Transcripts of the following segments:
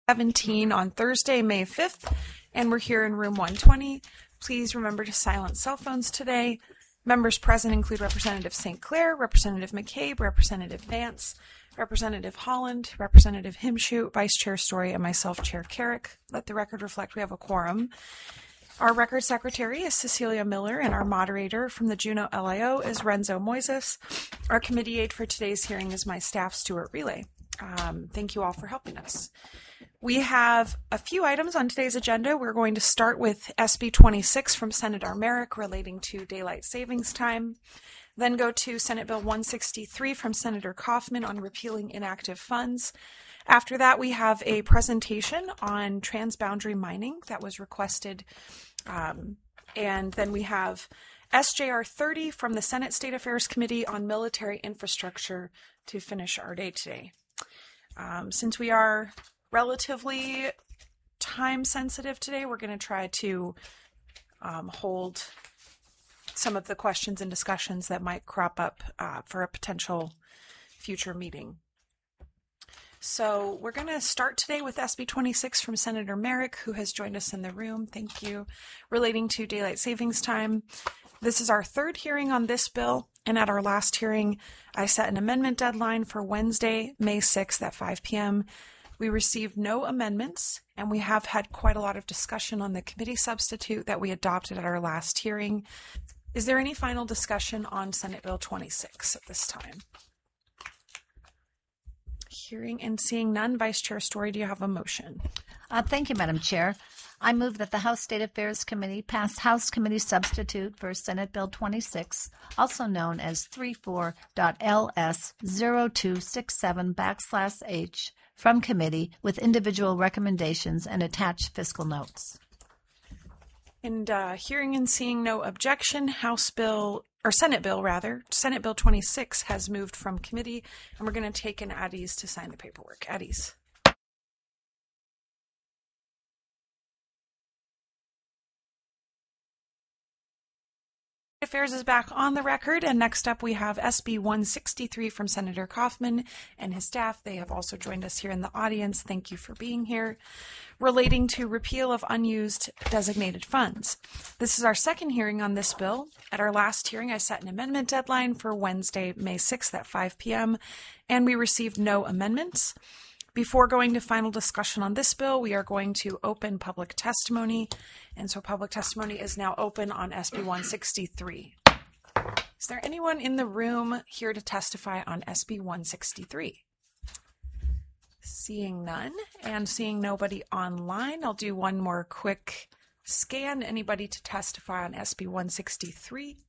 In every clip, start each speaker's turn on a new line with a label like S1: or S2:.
S1: 17 on Thursday, May 5th, and we're here in room 120. Please remember to silence cell phones today. Members present include Representative St. Clair, Representative McCabe, Representative Vance, Representative Holland, Representative Himshoot, Vice Chair Story, and myself, Chair Carrick. Let the record reflect we have a quorum. Our record secretary is Cecilia Miller, and our moderator from the Juneau LIO is Renzo Moises. Our committee aide for today's hearing is my staff, Stuart Relay. Thank you all for helping us. We have a few items on today's agenda. We're going to start with SB 26 from Senator Merrick relating to daylight savings time, then go to Senate Bill 163 from Senator Kaufman on repealing inactive funds. After that, we have a presentation on transboundary mining that was requested, and then we have SJR 30 from the Senate State Affairs Committee on military infrastructure to finish our day today. Since we are relatively time sensitive today, we're going to try to hold some of the questions and discussions that might crop up for a potential future meeting. So we're going to start today with SB 26 from Senator Merrick, who has joined us in the room. Thank you. Relating to daylight savings time. This is our third hearing on this bill, and at our last hearing, I set an amendment deadline for Wednesday, May 6th at 5 p.m. We received no amendments, and we have had quite a lot of discussion on the committee substitute that we adopted at our last hearing. Is there any final discussion on Senate Bill 26 at this time? Hearing and seeing none, Vice Chair Story, do you have a motion?
S2: Thank you, Madam Chair. I move that the House State Affairs Committee pass House Committee Substitute for Senate Bill 26, also known as 34.LS0267/H, from committee with individual recommendations and attached fiscal notes.
S1: And hearing and seeing no objection, Senate Bill 26 has moved from committee, and we're going to take in Addies to sign the paperwork. Addies. Affairs is back on the record, and next up we have SB 163 from Senator Kaufman and his staff. They have also joined us here in the audience. Thank you for being here. Relating to repeal of unused designated funds. This is our second hearing on this bill. At our last hearing, I set an amendment deadline for Wednesday, May 6th at 5 p.m., and we received no amendments. Before going to final discussion on this bill, we are going to open public testimony. And so public testimony is now open on SB 163. Is there anyone in the room here to testify on SB 163? Seeing none and seeing nobody online, I'll do one more quick scan. Anybody to testify on SB 163?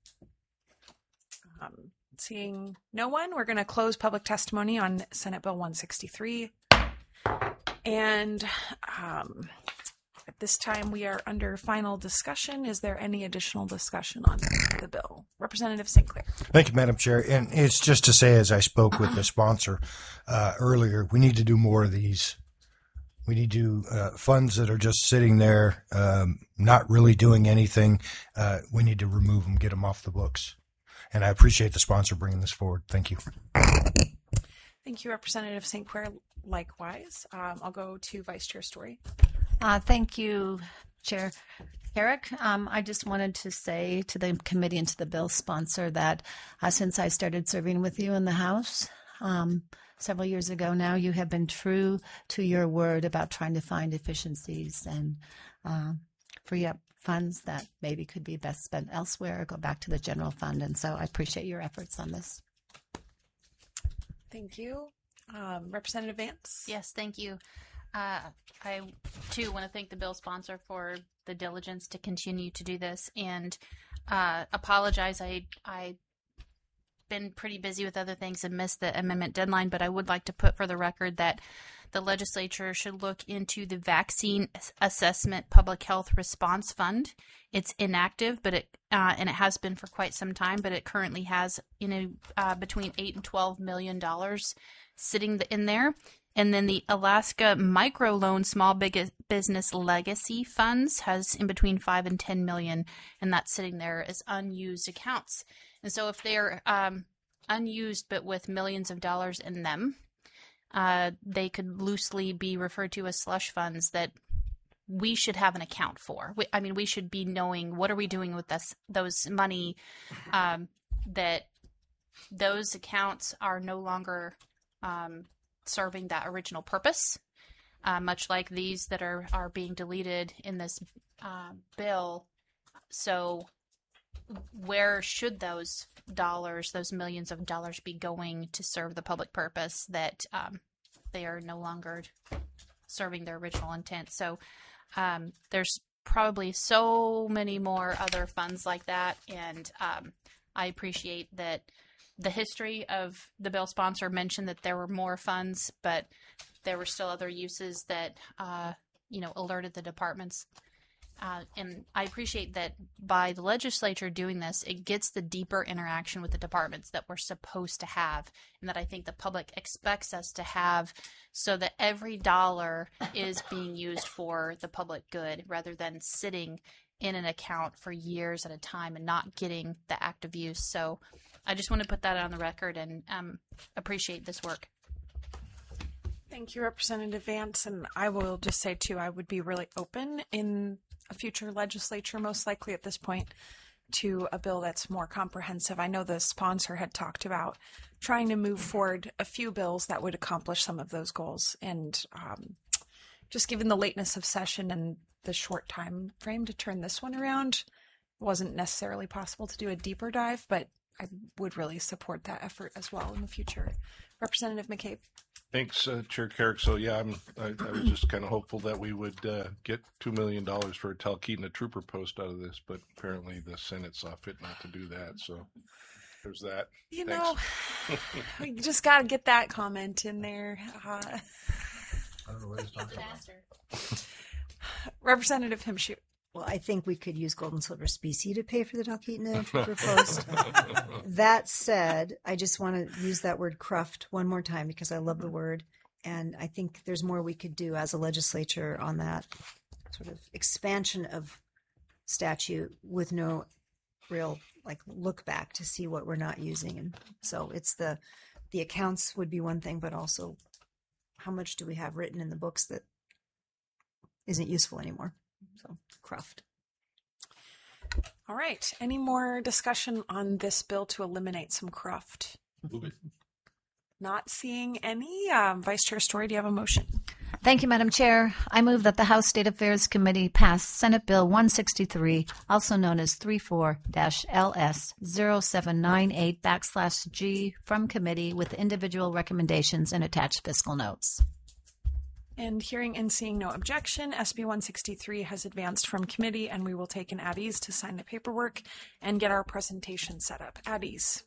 S1: Seeing no one, we're going to close public testimony on Senate Bill 163. And at this time, we are under final discussion. Is there any additional discussion on the bill? Representative St. Clair.
S3: Thank you, Madam Chair. And it's just to say, as I spoke with the sponsor earlier, we need to do more of these. We need to funds that are just sitting there, not really doing anything. We need to remove them, get them off the books. And I appreciate the sponsor bringing this forward. Thank you.
S1: Thank you, Representative St. Clair. Likewise, I'll go to Vice Chair Story.
S2: Thank you, Chair Carrick. I just wanted to say to the committee and to the bill sponsor that since I started serving with you in the House several years ago now, you have been true to your word about trying to find efficiencies and free up funds that maybe could be best spent elsewhere or go back to the general fund. And so I appreciate your efforts on this.
S1: Thank you. Representative Vance?
S4: Yes, thank you. I, too, want to thank the bill sponsor for the diligence to continue to do this and apologize. I've been pretty busy with other things and missed the amendment deadline, but I would like to put for the record that the legislature should look into the Vaccine Assessment Public Health Response Fund. It's inactive, but it has been for quite some time, but it currently has between $8 and $12 million sitting in there. And then the Alaska Microloan Small Business Legacy Funds has in between $5 and $10 million, and that's sitting there as unused accounts. And so if they're unused but with millions of dollars in them, they could loosely be referred to as slush funds that we should have an account for. We should be knowing what are we doing with those money, that those accounts are no longer serving that original purpose, much like these that are being deleted in this bill. So where should those dollars, those millions of dollars, be going to serve the public purpose that they are no longer serving their original intent? So there's probably so many more other funds like that, and I appreciate that the history of the bill sponsor mentioned that there were more funds, but there were still other uses that alerted the departments. And I appreciate that by the legislature doing this, it gets the deeper interaction with the departments that we're supposed to have, and that I think the public expects us to have, so that every dollar is being used for the public good rather than sitting in an account for years at a time and not getting the active use. So I just want to put that on the record and appreciate this work.
S1: Thank you, Representative Vance. And I will just say, too, I would be really open in a future legislature, most likely at this point, to a bill that's more comprehensive. I know the sponsor had talked about trying to move forward a few bills that would accomplish some of those goals. And just given the lateness of session and the short time frame to turn this one around, it wasn't necessarily possible to do a deeper dive, but I would really support that effort as well in the future. Representative McCabe.
S5: Thanks, Chair Carrick. So yeah, I was just kind of hopeful that we would get $2 million for a Talkeetna trooper post out of this, but apparently the Senate saw fit not to do that. So there's that.
S1: We just got to get that comment in there.
S3: I don't know what he's talking about.
S1: Representative Himshoot.
S6: Well, I think we could use Golden Silver Specie to pay for the Talkeetna trooper post. That said, I just want to use that word cruft one more time because I love the word. And I think there's more we could do as a legislature on that sort of expansion of statute with no real look back to see what we're not using. And so it's the accounts would be one thing, but also how much do we have written in the books that isn't useful anymore? So, cruft.
S1: All right. Any more discussion on this bill to eliminate some cruft?
S5: Move it.
S1: Not seeing any. Vice Chair Story, do you have a motion?
S2: Thank you, Madam Chair. I move that the House State Affairs Committee pass Senate Bill 163, also known as 34-LS0798/G from committee with individual recommendations and attached fiscal notes.
S1: And hearing and seeing no objection, SB 163 has advanced from committee, and we will take an at ease to sign the paperwork and get our presentation set up. At ease.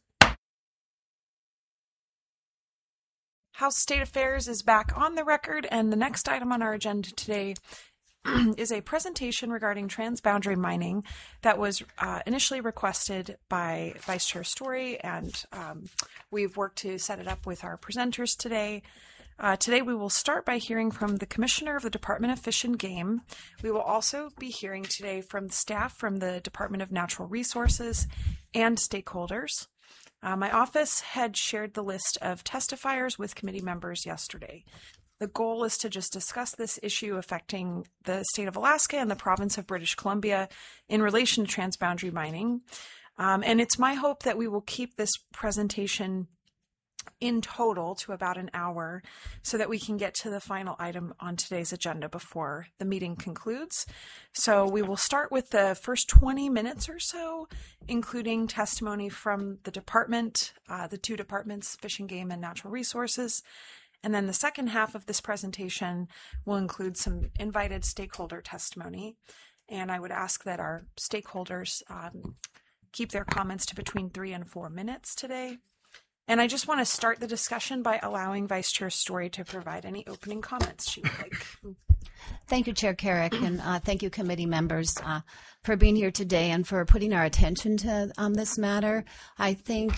S1: House State Affairs is back on the record, and the next item on our agenda today is a presentation regarding transboundary mining that was initially requested by Vice Chair Story, and we've worked to set it up with our presenters today. Today we will start by hearing from the Commissioner of the Department of Fish and Game. We will also be hearing today from the staff from the Department of Natural Resources and stakeholders. My office had shared the list of testifiers with committee members yesterday. The goal is to just discuss this issue affecting the state of Alaska and the province of British Columbia in relation to transboundary mining. And it's my hope that we will keep this presentation in total to about an hour so that we can get to the final item on today's agenda before the meeting concludes. So we will start with the first 20 minutes or so, including testimony from the department, the two departments, Fish and Game and Natural Resources. And then the second half of this presentation will include some invited stakeholder testimony. And I would ask that our stakeholders keep their comments to between 3 and 4 minutes today. And I just want to start the discussion by allowing Vice Chair Story to provide any opening comments she would like.
S2: Thank you, Chair Carrick, and thank you, committee members, for being here today and for putting our attention to this matter. I think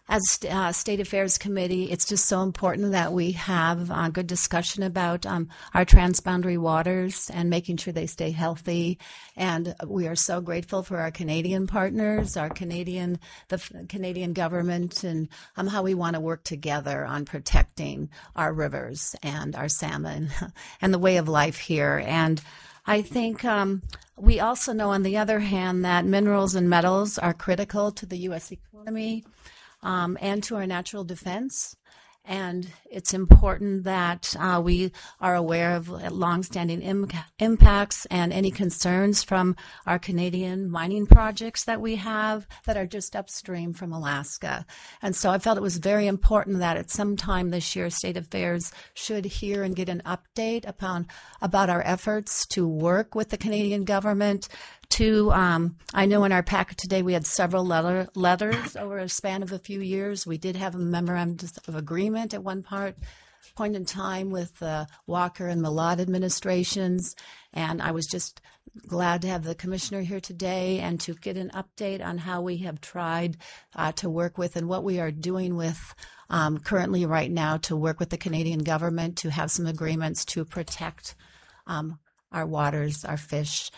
S2: as State Affairs Committee, it's just so important that we have a good discussion about our transboundary waters and making sure they stay healthy. And we are so grateful for our Canadian partners, the Canadian government, and how we want to work together on protecting our rivers and our salmon and the way of life here. And I think we also know, on the other hand, that minerals and metals are critical to the U.S. economy and to our natural defense. And it's important that we are aware of longstanding impacts and any concerns from our Canadian mining projects that we have that are just upstream from Alaska. And so I felt it was very important that at some time this year, State Affairs should hear and get an update about our efforts to work with the Canadian government I know in our packet today we had several letters over a span of a few years. We did have a memorandum of agreement at one point in time with the Walker and Millot administrations, and I was just glad to have the commissioner here today and to get an update on how we have tried to work with and what we are doing with currently right now to work with the Canadian government to have some agreements to protect our waters, our fish,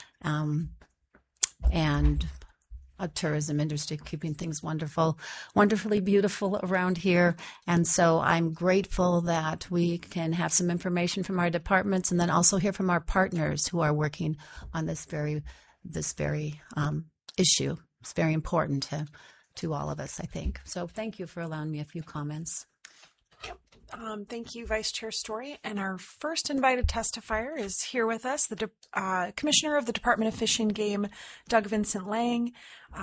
S2: and a tourism industry, keeping things wonderfully beautiful around here. And so I'm grateful that we can have some information from our departments and then also hear from our partners who are working on this very issue. It's very important to all of us, I think. So thank you for allowing me a few comments.
S1: Thank you, Vice Chair Story. And our first invited testifier is here with us, the Commissioner of the Department of Fish and Game, Doug Vincent Lang.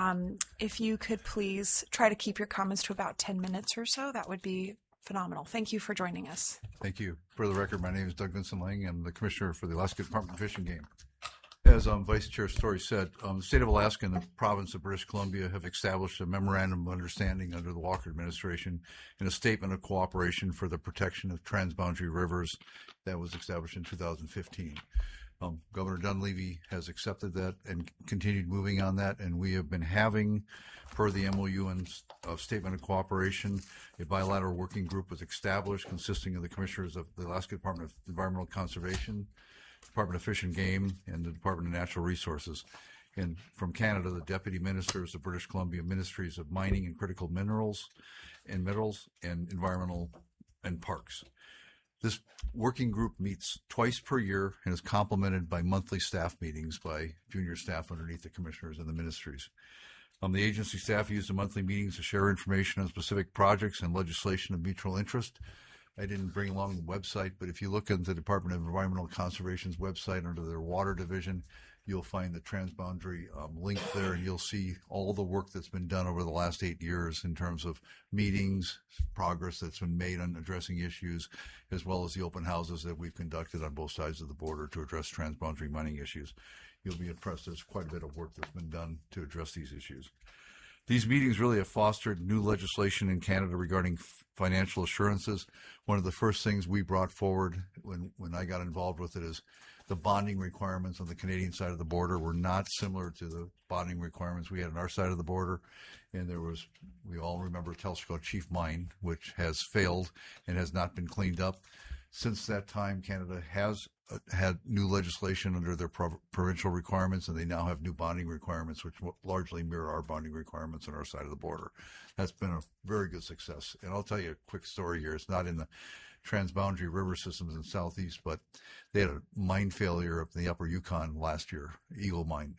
S1: If you could please try to keep your comments to about 10 minutes or so, that would be phenomenal. Thank you for joining us.
S7: Thank you. For the record, my name is Doug Vincent Lang. I'm the Commissioner for the Alaska Department of Fish and Game. As Vice Chair Story said, the state of Alaska and the province of British Columbia have established a memorandum of understanding under the Walker administration and a statement of cooperation for the protection of transboundary rivers that was established in 2015. Governor Dunleavy has accepted that and continued moving on that, and we have been having, per the MOU and Statement of Cooperation, a bilateral working group was established consisting of the commissioners of the Alaska Department of Environmental Conservation, Department of Fish and Game, and the Department of Natural Resources. And from Canada, the Deputy Ministers of British Columbia Ministries of Mining and Critical Minerals and Metals and Environmental and Parks. This working group meets twice per year and is complemented by monthly staff meetings by junior staff underneath the commissioners and the ministries. The agency staff use the monthly meetings to share information on specific projects and legislation of mutual interest. I didn't bring along the website, but if you look at the Department of Environmental Conservation's website under their water division, you'll find the transboundary link there, and you'll see all the work that's been done over the last 8 years in terms of meetings, progress that's been made on addressing issues, as well as the open houses that we've conducted on both sides of the border to address transboundary mining issues. You'll be impressed. There's quite a bit of work that's been done to address these issues. These meetings really have fostered new legislation in Canada regarding financial assurances. One of the first things we brought forward when I got involved with it is the bonding requirements on the Canadian side of the border were not similar to the bonding requirements we had on our side of the border. And we all remember Telshco Chief Mine, which has failed and has not been cleaned up. Since that time, Canada has had new legislation under their provincial requirements, and they now have new bonding requirements, which largely mirror our bonding requirements on our side of the border. That's been a very good success. And I'll tell you a quick story here. It's not in the transboundary river systems in Southeast, but they had a mine failure up in the upper Yukon last year, Eagle Mine.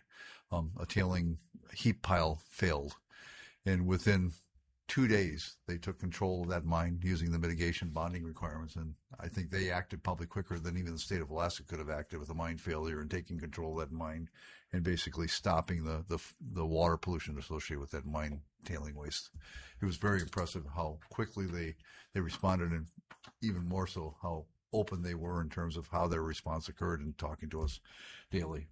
S7: A tailing heap pile failed. And within 2 days, they took control of that mine using the mitigation bonding requirements, and I think they acted probably quicker than even the state of Alaska could have acted with a mine failure and taking control of that mine and basically stopping the water pollution associated with that mine tailing waste. It was very impressive how quickly they responded, and even more so how open they were in terms of how their response occurred and talking to us daily.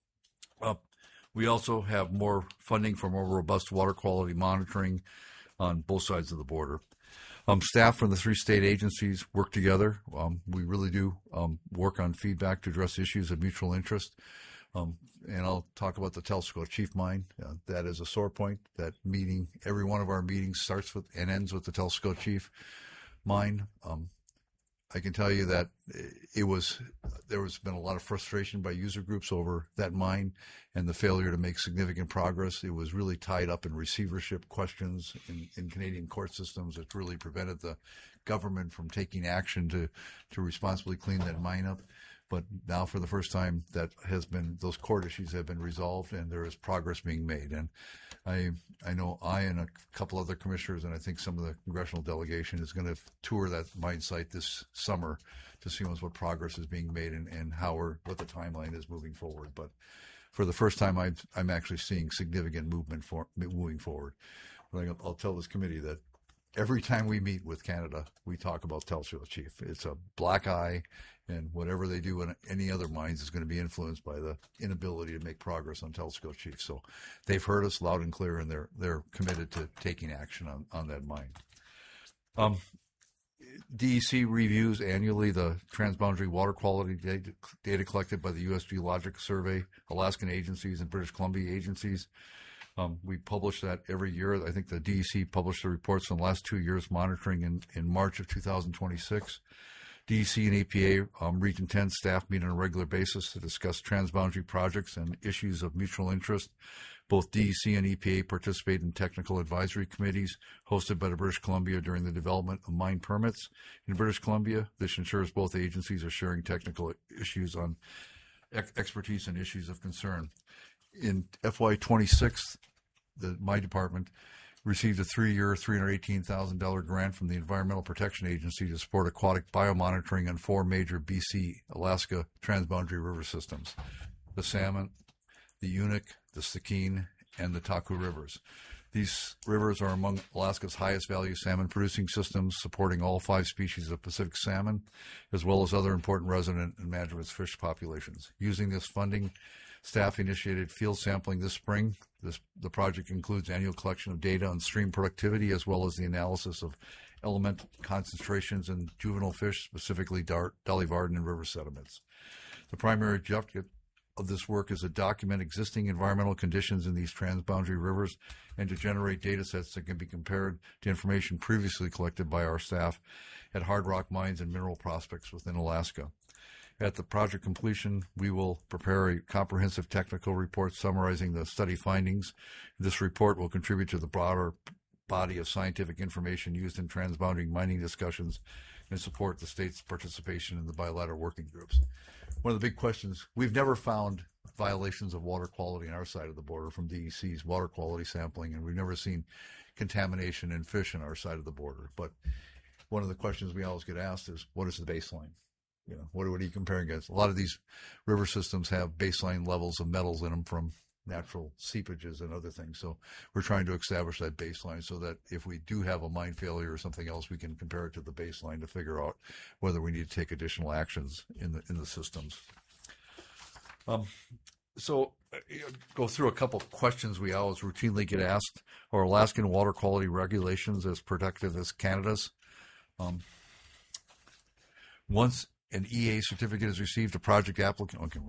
S7: We also have more funding for more robust water quality monitoring on both sides of the border. Staff from the 3 state agencies work together. We really do work on feedback to address issues of mutual interest. And I'll talk about the Telesco Chief Mine. That is a sore point. That meeting, every one of our meetings starts with and ends with the Telesco Chief Mine. I can tell you that there has been a lot of frustration by user groups over that mine and the failure to make significant progress. It was really tied up in receivership questions in Canadian court systems. It really prevented the government from taking action to responsibly clean that mine up. But now, for the first time, those court issues have been resolved, and there is progress being made. And I know I and a couple other commissioners, and I think some of the congressional delegation is going to tour that mine site this summer to see what progress is being made and what the timeline is moving forward. But for the first time, I'm actually seeing significant movement moving forward. But I'll tell this committee that every time we meet with Canada, we talk about Telesco Chief. It's a black eye, and whatever they do in any other mines is going to be influenced by the inability to make progress on Telesco Chief. So they've heard us loud and clear, and they're committed to taking action on that mine. DEC reviews annually the transboundary water quality data collected by the U.S. Geological Survey, Alaskan agencies, and British Columbia agencies. We publish that every year. I think the DEC published the reports on the last 2 years monitoring in March of 2026. DEC and EPA Region 10 staff meet on a regular basis to discuss transboundary projects and issues of mutual interest. Both DEC and EPA participate in technical advisory committees hosted by the British Columbia during the development of mine permits. In British Columbia, this ensures both agencies are sharing technical issues on expertise and issues of concern. In FY26, my department received a 3-year, $318,000 grant from the Environmental Protection Agency to support aquatic biomonitoring on 4 major BC, Alaska transboundary river systems: the Salmon, the Unik, the Stikine, and the Taku rivers. These rivers are among Alaska's highest value salmon producing systems, supporting all 5 species of Pacific salmon, as well as other important resident and madrus fish populations. Using this funding, staff initiated field sampling this spring. The project includes annual collection of data on stream productivity, as well as the analysis of element concentrations in juvenile fish, specifically Dolly Varden and river sediments. The primary objective of this work is to document existing environmental conditions in these transboundary rivers and to generate data sets that can be compared to information previously collected by our staff at hard rock mines and mineral prospects within Alaska. At the project completion, we will prepare a comprehensive technical report summarizing the study findings. This report will contribute to the broader body of scientific information used in transboundary mining discussions and support the state's participation in the bilateral working groups. One of the big questions, we've never found violations of water quality on our side of the border from DEC's water quality sampling, and we've never seen contamination in fish on our side of the border. But one of the questions we always get asked is, what is the baseline? What are you comparing against? A lot of these river systems have baseline levels of metals in them from natural seepages and other things. So we're trying to establish that baseline so that if we do have a mine failure or something else, we can compare it to the baseline to figure out whether we need to take additional actions in the systems. So go through a couple of questions we always routinely get asked. Are Alaskan water quality regulations as protective as Canada's? Once an EA certificate is received, a project applicant. Okay,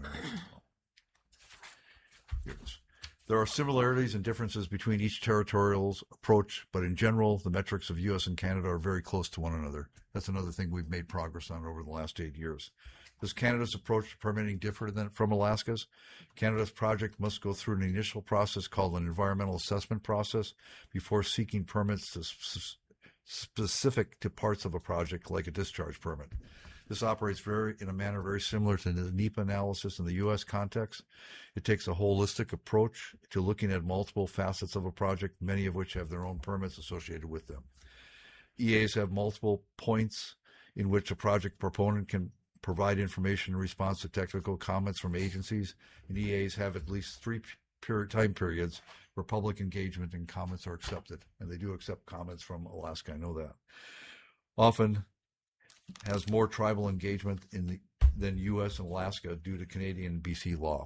S7: here it is. There are similarities and differences between each territorial's approach, but in general, the metrics of U.S. and Canada are very close to one another. That's another thing we've made progress on over the last 8 years. Does Canada's approach to permitting differ from Alaska's? Canada's project must go through an initial process called an environmental assessment process before seeking permits specific to parts of a project, like a discharge permit. This operates in a manner very similar to the NEPA analysis in the U.S. context. It takes a holistic approach to looking at multiple facets of a project, many of which have their own permits associated with them. EAs have multiple points in which a project proponent can provide information in response to technical comments from agencies, and EAs have at least 3 time periods where public engagement and comments are accepted, and they do accept comments from Alaska, I know that. Often has more tribal engagement than U.S. and Alaska due to Canadian and BC law.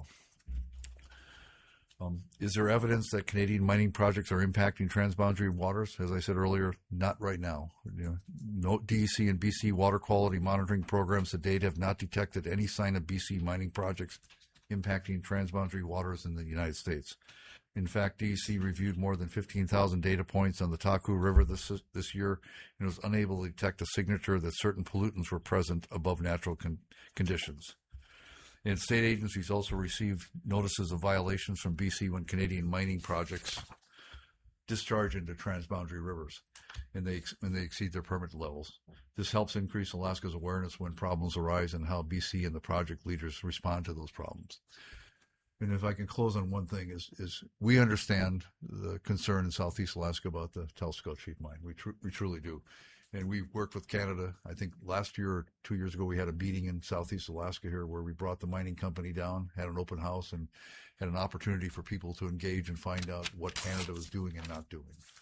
S7: Is there evidence that Canadian mining projects are impacting transboundary waters? As I said earlier, not right now. No DEC and BC water quality monitoring programs to date have not detected any sign of BC mining projects impacting transboundary waters in the United States. In fact, DEC reviewed more than 15,000 data points on the Taku River this year and was unable to detect a signature that certain pollutants were present above natural conditions. And state agencies also received notices of violations from BC when Canadian mining projects discharge into transboundary rivers and when they exceed their permit levels. This helps increase Alaska's awareness when problems arise and how BC and the project leaders respond to those problems. And if I can close on one thing, is we understand the concern in Southeast Alaska about the Telescope Chief mine. We truly do. And we worked with Canada. I think last year or 2 years ago, we had a meeting in Southeast Alaska here where we brought the mining company down, had an open house, and had an opportunity for people to engage and find out what Canada was doing and not doing.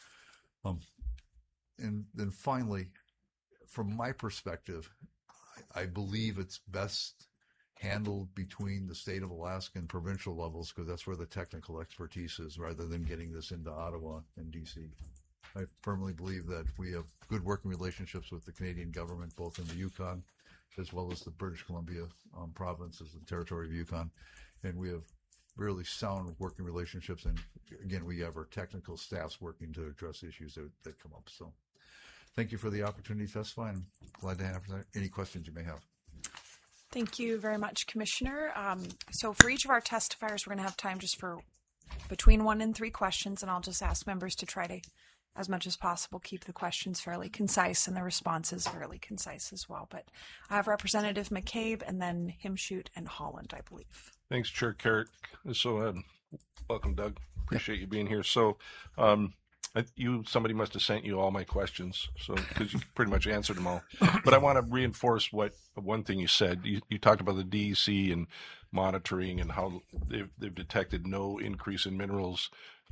S7: And then finally, from my perspective, I believe it's best handled between the state of Alaska and provincial levels because that's where the technical expertise is rather than getting this into Ottawa and DC. I firmly believe that we have good working relationships with the Canadian government, both in the Yukon as well as the British Columbia provinces and territory of Yukon. And we have really sound working relationships. And again, we have our technical staffs working to address issues that come up. So thank you for the opportunity to testify. I'm glad to have any questions you may have.
S1: Thank you very much, Commissioner. So for each of our testifiers, we're going to have time just for between 1 and 3 questions, and I'll just ask members to try to, as much as possible, keep the questions fairly concise and the responses fairly concise as well. But I have Representative McCabe and then Himshoot and Holland, I believe.
S5: Thanks, Chair Carrick. So welcome, Doug. Appreciate you being here. So somebody must have sent you all my questions, so because you pretty much answered them all. But I want to reinforce one thing you said. You talked about the DEC and monitoring and how they've detected no increase in minerals.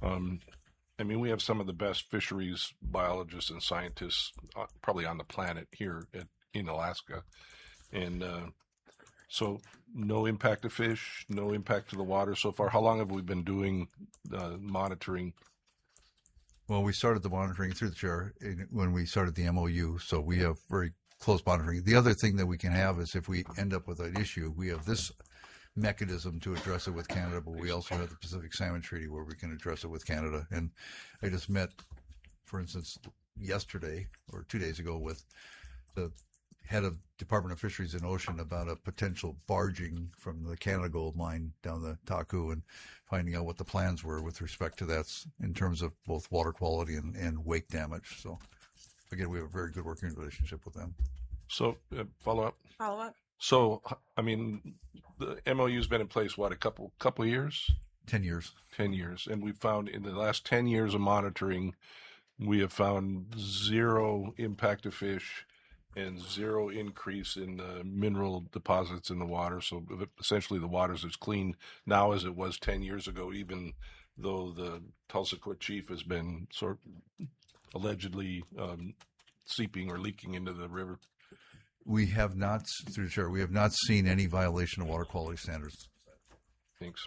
S5: I mean, we have some of the best fisheries biologists and scientists probably on the planet here in Alaska, and so no impact to fish, no impact to the water so far. How long have we been doing monitoring?
S7: Well, we started the monitoring through the chair when we started the MOU, so we have very close monitoring. The other thing that we can have is if we end up with an issue, we have this mechanism to address it with Canada, but we also have the Pacific Salmon Treaty where we can address it with Canada. And I just met, for instance, yesterday or 2 days ago with the head of Department of Fisheries and Ocean about a potential barging from the Canada Gold mine down the Taku and finding out what the plans were with respect to that in terms of both water quality and wake damage. So again, we have a very good working relationship with them.
S5: So follow up. So, I mean, the MOU has been in place, what, a couple of years?
S7: 10 years.
S5: 10 years. And we've found in the last 10 years of monitoring, we have found zero impact to fish and zero increase in the mineral deposits in the water. So essentially the water's as clean now as it was 10 years ago, even though the Tulsa Chief has been sort of allegedly seeping or leaking into the river.
S7: We have not, through the chair, we have not seen any violation of water quality standards.
S5: Thanks.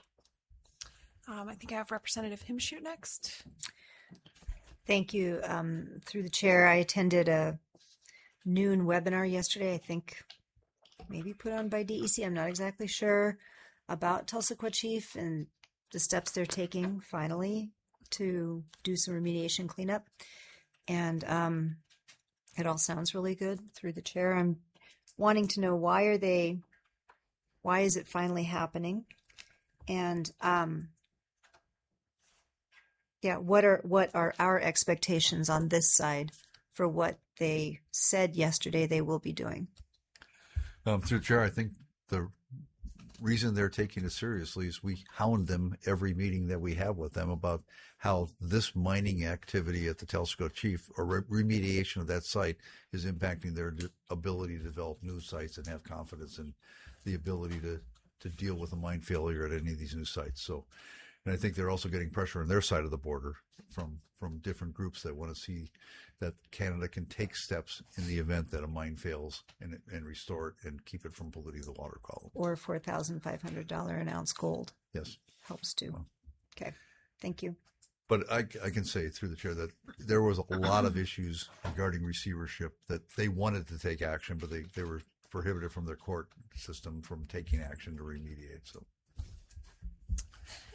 S1: I think I have Representative Himshoot next.
S6: Thank you. Through the chair, I attended a noon webinar yesterday, I think maybe put on by DEC, I'm not exactly sure, about Tulsa Chief and the steps they're taking finally to do some remediation cleanup. And it all sounds really good. Through the chair, I'm wanting to know why is it finally happening? And what are our expectations on this side for what they said yesterday they will be doing?
S7: Through the chair, I think the reason they're taking it seriously is we hound them every meeting that we have with them about how this mining activity at the Telescope Chief or remediation of that site is impacting their ability to develop new sites and have confidence in the ability to deal with a mine failure at any of these new sites. So, and I think they're also getting pressure on their side of the border from different groups that want to see that Canada can take steps in the event that a mine fails and restore it and keep it from polluting the water column.
S6: Or $4,500 an ounce gold.
S7: Yes.
S6: Helps too. Okay. Thank you.
S7: But I can say through the chair that there was a lot of issues regarding receivership that they wanted to take action, but they were prohibited from their court system from taking action to remediate. So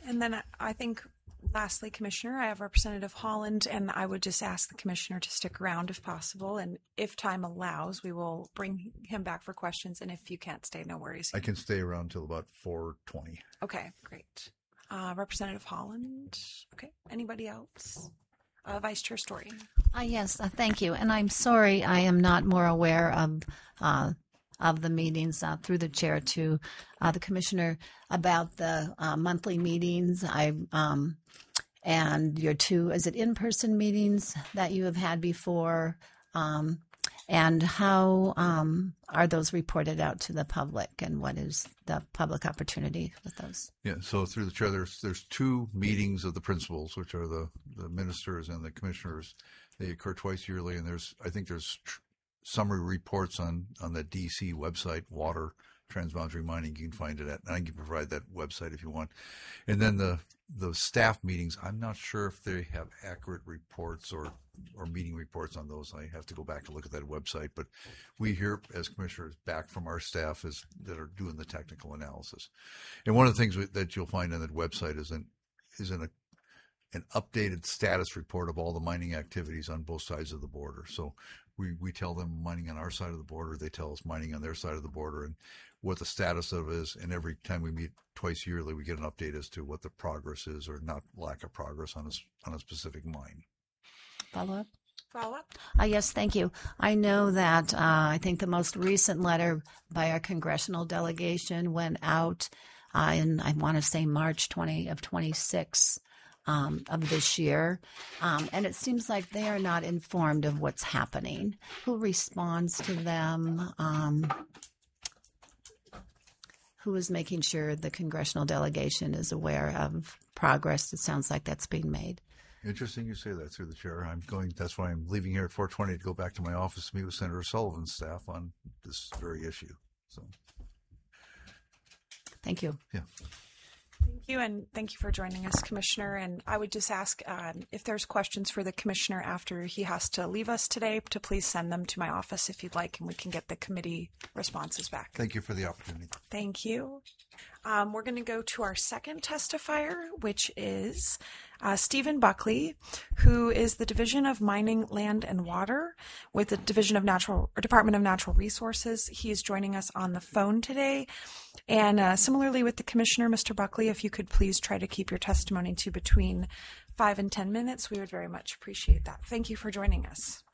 S1: And then I think, lastly, Commissioner, I have Representative Holland, and I would just ask the Commissioner to stick around if possible. And if time allows, we will bring him back for questions. And if you can't stay, no worries.
S7: I can stay around till about 4:20.
S1: Okay, great. Representative Holland. Okay. Anybody else? Vice Chair Story.
S2: Yes, thank you. And I'm sorry I am not more aware of the meetings through the chair to the commissioner about the monthly meetings. And your two, is it in-person meetings that you have had before? And how are those reported out to the public, and what is the public opportunity with those?
S7: Yeah, so through the chair, there's two meetings of the principals, which are the ministers and the commissioners. They occur twice yearly, and I think there's summary reports on the DC website, Water Transboundary Mining. You can find it at, and I can provide that website if you want. And then the staff meetings, I'm not sure if they have accurate reports or meeting reports on those. I have to go back and look at that website. But we hear, as commissioners, back from our staff that are doing the technical analysis. And one of the things that you'll find on that website is an updated status report of all the mining activities on both sides of the border. So we tell them mining on our side of the border, they tell us mining on their side of the border, and what the status of it is. And every time we meet twice yearly, we get an update as to what the progress is or not lack of progress on a specific mine.
S2: Follow-up?
S1: Follow-up?
S2: Yes, thank you. I know that I think the most recent letter by our congressional delegation went out in, I want to say, March 26 of this year. And it seems like they are not informed of what's happening. Who responds to them? Who is making sure the congressional delegation is aware of progress? It sounds like that's being made.
S7: Interesting you say that, through the chair. That's why I'm leaving here at 4:20 to go back to my office to meet with Senator Sullivan's staff on this very issue. So,
S2: thank you.
S7: Yeah.
S1: Thank you, and thank you for joining us, Commissioner. And I would just ask if there's questions for the Commissioner after he has to leave us today, to please send them to my office if you'd like, and we can get the committee responses back.
S7: Thank you for the opportunity.
S1: Thank you. We're going to go to our second testifier, which is Stephen Buckley, who is the Division of Mining, Land, and Water with the Department of Natural Resources. He is joining us on the phone today. And similarly with the Commissioner, Mr. Buckley, if you could please try to keep your testimony to between 5 and 10 minutes, we would very much appreciate that. Thank you for joining us.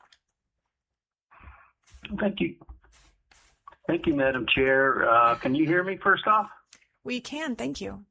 S8: Thank you. Thank you, Madam Chair. Can you hear me first off?
S1: We can. Thank you.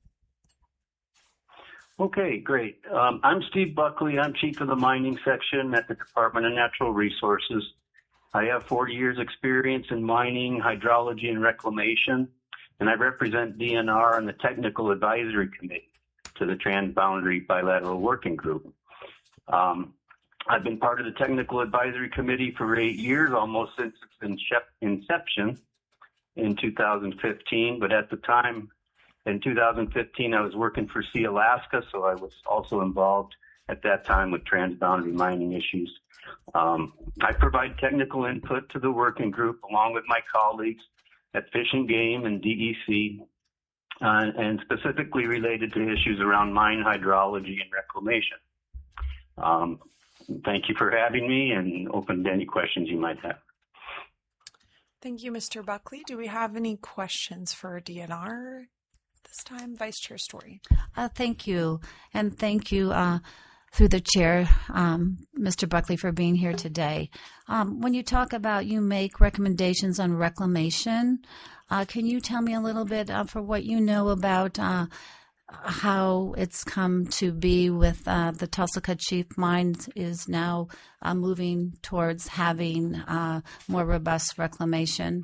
S8: Okay, great. I'm Steve Buckley. I'm Chief of the Mining Section at the Department of Natural Resources. I have 40 years experience in mining, hydrology, and reclamation, and I represent DNR on the Technical Advisory Committee to the Transboundary Bilateral Working Group. I've been part of the Technical Advisory Committee for 8 years, almost since its inception in 2015, but at the time, in 2015, I was working for Sea Alaska, so I was also involved at that time with transboundary mining issues. I provide technical input to the working group along with my colleagues at Fish and Game and DEC, and specifically related to issues around mine hydrology and reclamation. Thank you for having me, and open to any questions you might have.
S1: Thank you, Mr. Buckley. Do we have any questions for DNR this time? Vice Chair Story.
S2: Thank you. And thank you through the chair, Mr. Buckley, for being here today. When you talk about you make recommendations on reclamation, can you tell me a little bit for what you know about how it's come to be with the Tulsa Chief Mine is now moving towards having more robust reclamation?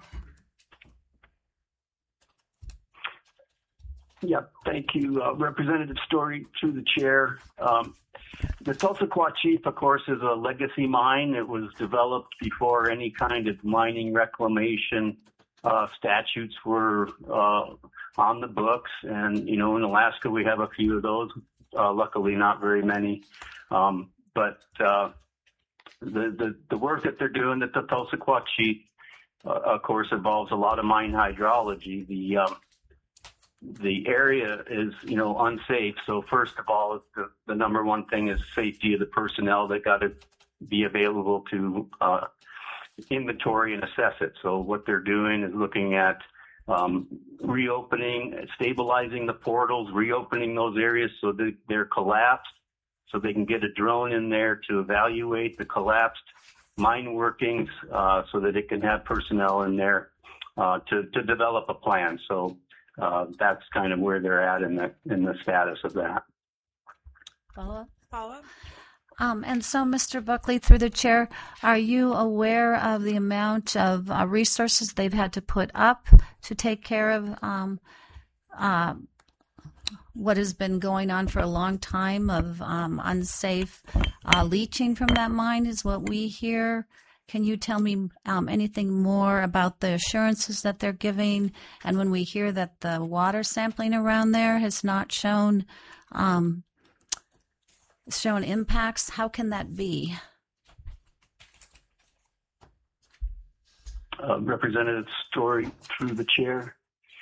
S8: Yeah, thank you, Representative Story, through the chair. The Tulsa Chief, of course, is a legacy mine. It was developed before any kind of mining reclamation statutes were on the books. And, you know, in Alaska, we have a few of those, luckily not very many. But the work that they're doing at the Tulsa Chief, of course, involves a lot of mine hydrology. the area is, unsafe. So first of all, the number one thing is safety of the personnel that got to be available to inventory and assess it. So what they're doing is looking at reopening, stabilizing the portals, reopening those areas so that they're collapsed, so they can get a drone in there to evaluate the collapsed mine workings, so that it can have personnel in there to develop a plan. So that's kind of where they're at in the status of that.
S2: Follow
S1: Follow-up?
S2: up. And so, Mr. Buckley, through the chair, are you aware of the amount of resources they've had to put up to take care of what has been going on for a long time of unsafe leaching from that mine is what we hear? Can you tell me anything more about the assurances that they're giving? And when we hear that the water sampling around there has not shown impacts, how can that be?
S8: Representative Story, through the chair.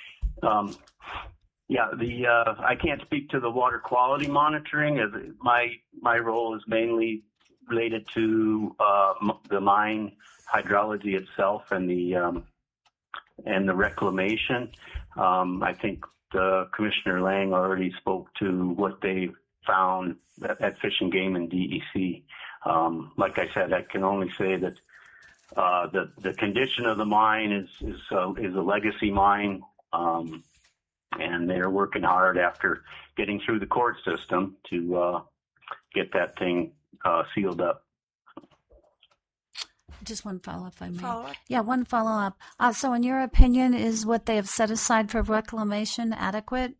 S8: I can't speak to the water quality monitoring, as my role is mainly related to the mine hydrology itself and the reclamation. I think Commissioner Lang already spoke to what they found at Fish and Game and DEC. Like I said, I can only say that the condition of the mine is a legacy mine, and they're working hard after getting through the court system to get that thing sealed up.
S2: Just one follow-up, if I may.
S1: Follow-up?
S2: Yeah, one follow-up. So in your opinion, is what they have set aside for reclamation adequate?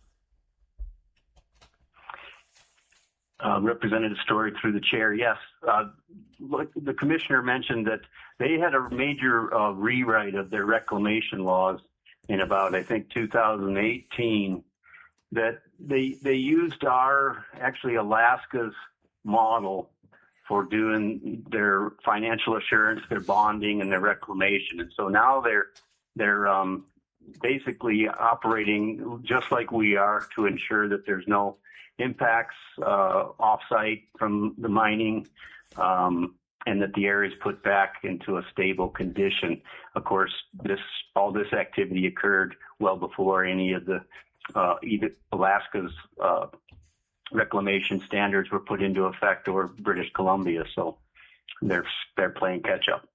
S8: Representative Story, through the chair, yes. Like the commissioner mentioned, that they had a major rewrite of their reclamation laws in about, I think, 2018, that they used Alaska's model for doing their financial assurance, their bonding, and their reclamation. And so now they're basically operating just like we are to ensure that there's no impacts off-site from the mining, and that the area is put back into a stable condition. Of course, all this activity occurred well before any of the either Alaska's reclamation standards were put into effect, or British Columbia. So they're playing catch up.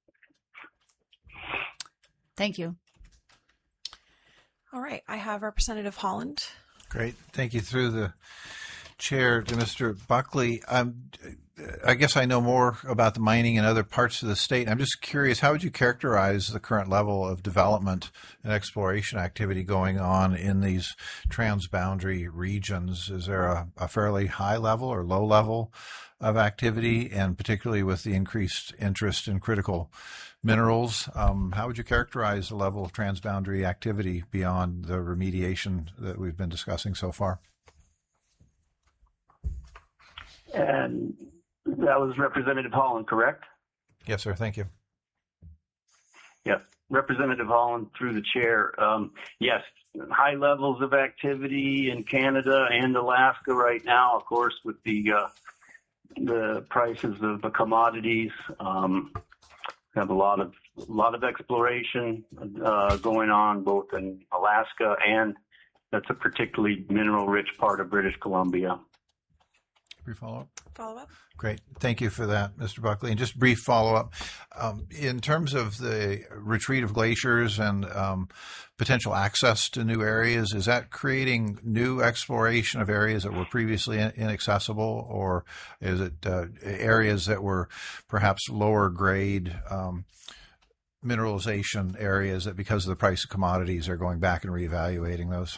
S2: Thank you.
S1: All right. I have Representative Holland.
S9: Great. Thank you. Through the chair to Mr. Buckley. I guess I know more about the mining in other parts of the state. I'm just curious, how would you characterize the current level of development and exploration activity going on in these transboundary regions? Is there a fairly high level or low level of activity, and particularly with the increased interest in critical minerals? How would you characterize the level of transboundary activity beyond the remediation that we've been discussing so far?
S8: And that was Representative Holland, correct?
S9: Yes, sir. Thank you.
S8: Yes. Representative Holland, through the chair. Yes, high levels of activity in Canada and Alaska right now, of course, with the prices of the commodities. Have a lot of exploration going on both in Alaska, and that's a particularly mineral-rich part of British Columbia.
S9: Brief follow-up?
S1: Follow-up?
S9: Great. Thank you for that, Mr. Buckley. And just brief follow-up. In terms of the retreat of glaciers and potential access to new areas, is that creating new exploration of areas that were previously inaccessible, or is it areas that were perhaps lower grade mineralization areas that, because of the price of commodities, are going back and reevaluating those?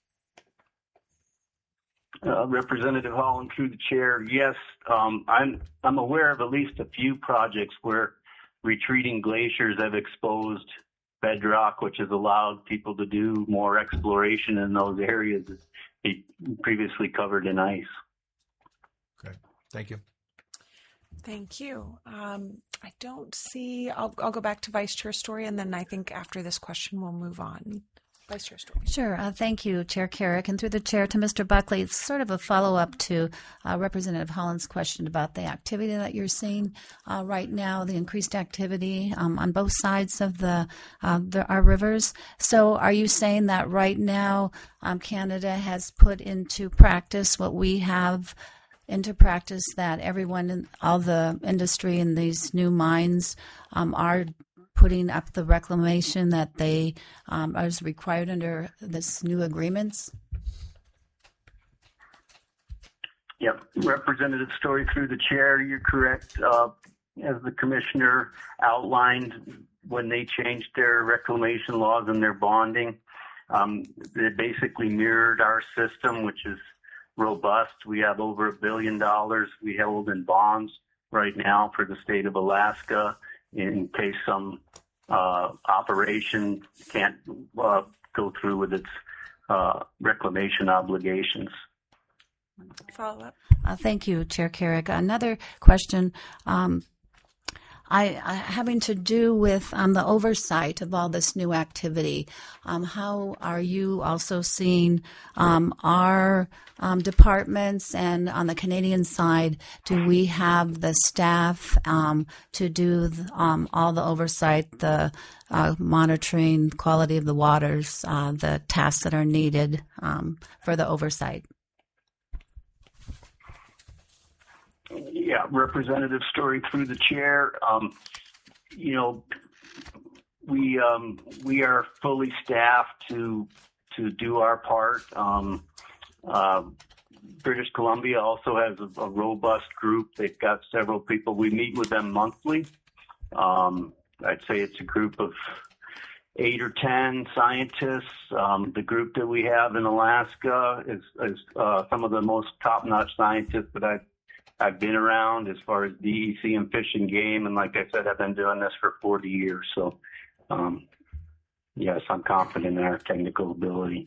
S8: Representative Holland, through the chair, yes, I'm aware of at least a few projects where retreating glaciers have exposed bedrock, which has allowed people to do more exploration in those areas that they previously covered in ice.
S9: Okay, thank you.
S1: Thank you. I don't see. I'll go back to Vice Chair Story, and then I think after this question we'll move on. Vice Chair Story.
S2: Sure. Thank you, Chair Carrick. And through the chair to Mr. Buckley, it's sort of a follow-up to Representative Holland's question about the activity that you're seeing right now, the increased activity on both sides of our rivers. So are you saying that right now Canada has put into practice what we have into practice, that everyone in all the industry in these new mines are putting up the reclamation that they are required under this new agreements?
S8: Yep, Representative Story through the chair, you're correct. As the commissioner outlined, when they changed their reclamation laws and their bonding, they basically mirrored our system, which is robust. We have over $1 billion we held in bonds right now for the state of Alaska in case some operation can't go through with its reclamation obligations.
S1: Follow up.
S2: Thank you, Chair Carrick. Another question having to do with the oversight of all this new activity. How are you also seeing our departments, and on the Canadian side, do we have the staff to do all the oversight, the monitoring quality of the waters, the tasks that are needed for the oversight?
S8: Yeah, Representative Story through the chair. We are fully staffed to do our part. British Columbia also has a robust group. They've got several people. We meet with them monthly. I'd say it's a group of 8 or 10 scientists. The group that we have in Alaska is some of the most top-notch scientists that I've been around as far as DEC and Fish and Game, and like I said, I've been doing this for 40 years. So, yes, I'm confident in our technical ability.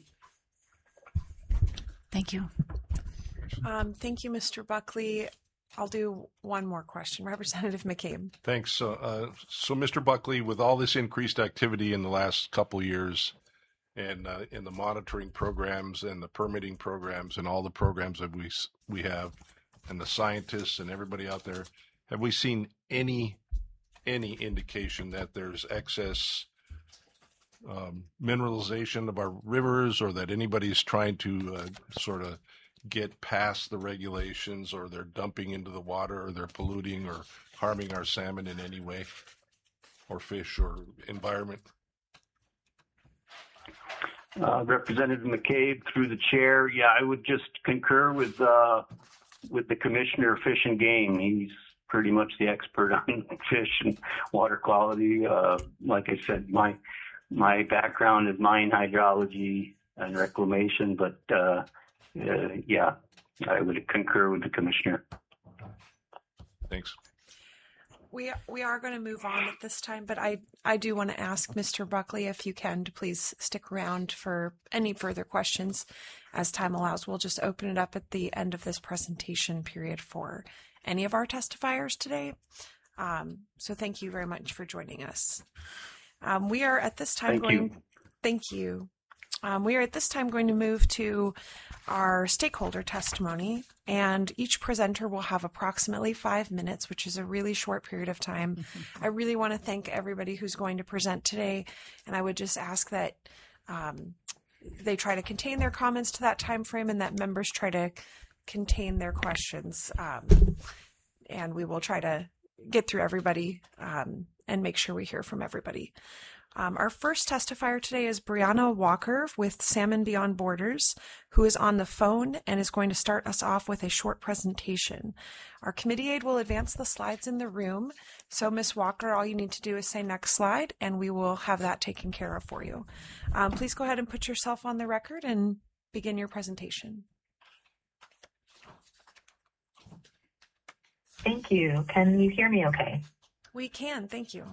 S2: Thank you.
S1: Thank you, Mr. Buckley. I'll do one more question. Representative McCabe.
S5: Thanks. So, Mr. Buckley, with all this increased activity in the last couple of years, and in the monitoring programs and the permitting programs and all the programs that we have, and the scientists and everybody out there, have we seen any indication that there's excess mineralization of our rivers, or that anybody's trying to sort of get past the regulations, or they're dumping into the water, or they're polluting or harming our salmon in any way, or fish or environment?
S8: Representative McCabe through the chair. Yeah, I would just concur with the Commissioner of Fish and Game. He's pretty much the expert on fish and water quality. Like I said, my background is mine hydrology and reclamation, but yeah, I would concur with the Commissioner.
S5: Thanks.
S1: We are going to move on at this time, but I do want to ask Mr. Buckley, if you can, to please stick around for any further questions as time allows. We'll just open it up at the end of this presentation period for any of our testifiers today. So thank you very much for joining us. We are at this time Thank you. We are at this time going to move to our stakeholder testimony, and each presenter will have approximately 5 minutes, which is a really short period of time. I really want to thank everybody who's going to present today, and I would just ask that they try to contain their comments to that time frame, and that members try to contain their questions, and we will try to get through everybody and make sure we hear from everybody. Our first testifier today is Brianna Walker with Salmon Beyond Borders, who is on the phone and is going to start us off with a short presentation. Our committee aide will advance the slides in the room. So, Ms. Walker, all you need to do is say next slide, and we will have that taken care of for you. Please go ahead and put yourself on the record and begin your presentation.
S10: Thank you. Can you hear me okay?
S1: We can. Thank you.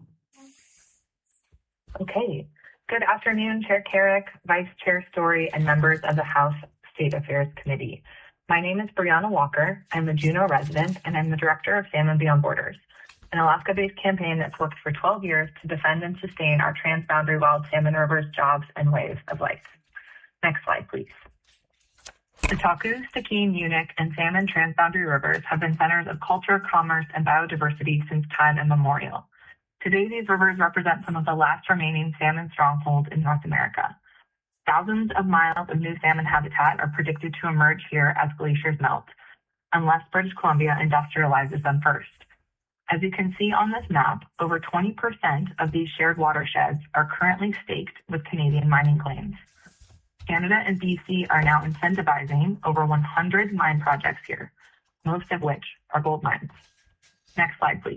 S10: Okay. Good afternoon, Chair Carrick, Vice Chair Story, and members of the House State Affairs Committee. My name is Brianna Walker. I'm a Juneau resident, and I'm the Director of Salmon Beyond Borders. an Alaska-based campaign that's worked for 12 years to defend and sustain our transboundary wild salmon rivers, jobs, and ways of life. Next slide, please. The Taku, Stikine, Unic, and salmon transboundary rivers have been centers of culture, commerce, and biodiversity since time immemorial. Today, these rivers represent some of the last remaining salmon strongholds in North America. Thousands of miles of new salmon habitat are predicted to emerge here as glaciers melt, unless British Columbia industrializes them first. As you can see on this map, over 20% of these shared watersheds are currently staked with Canadian mining claims. Canada and BC are now incentivizing over 100 mine projects here, most of which are gold mines. Next slide, please.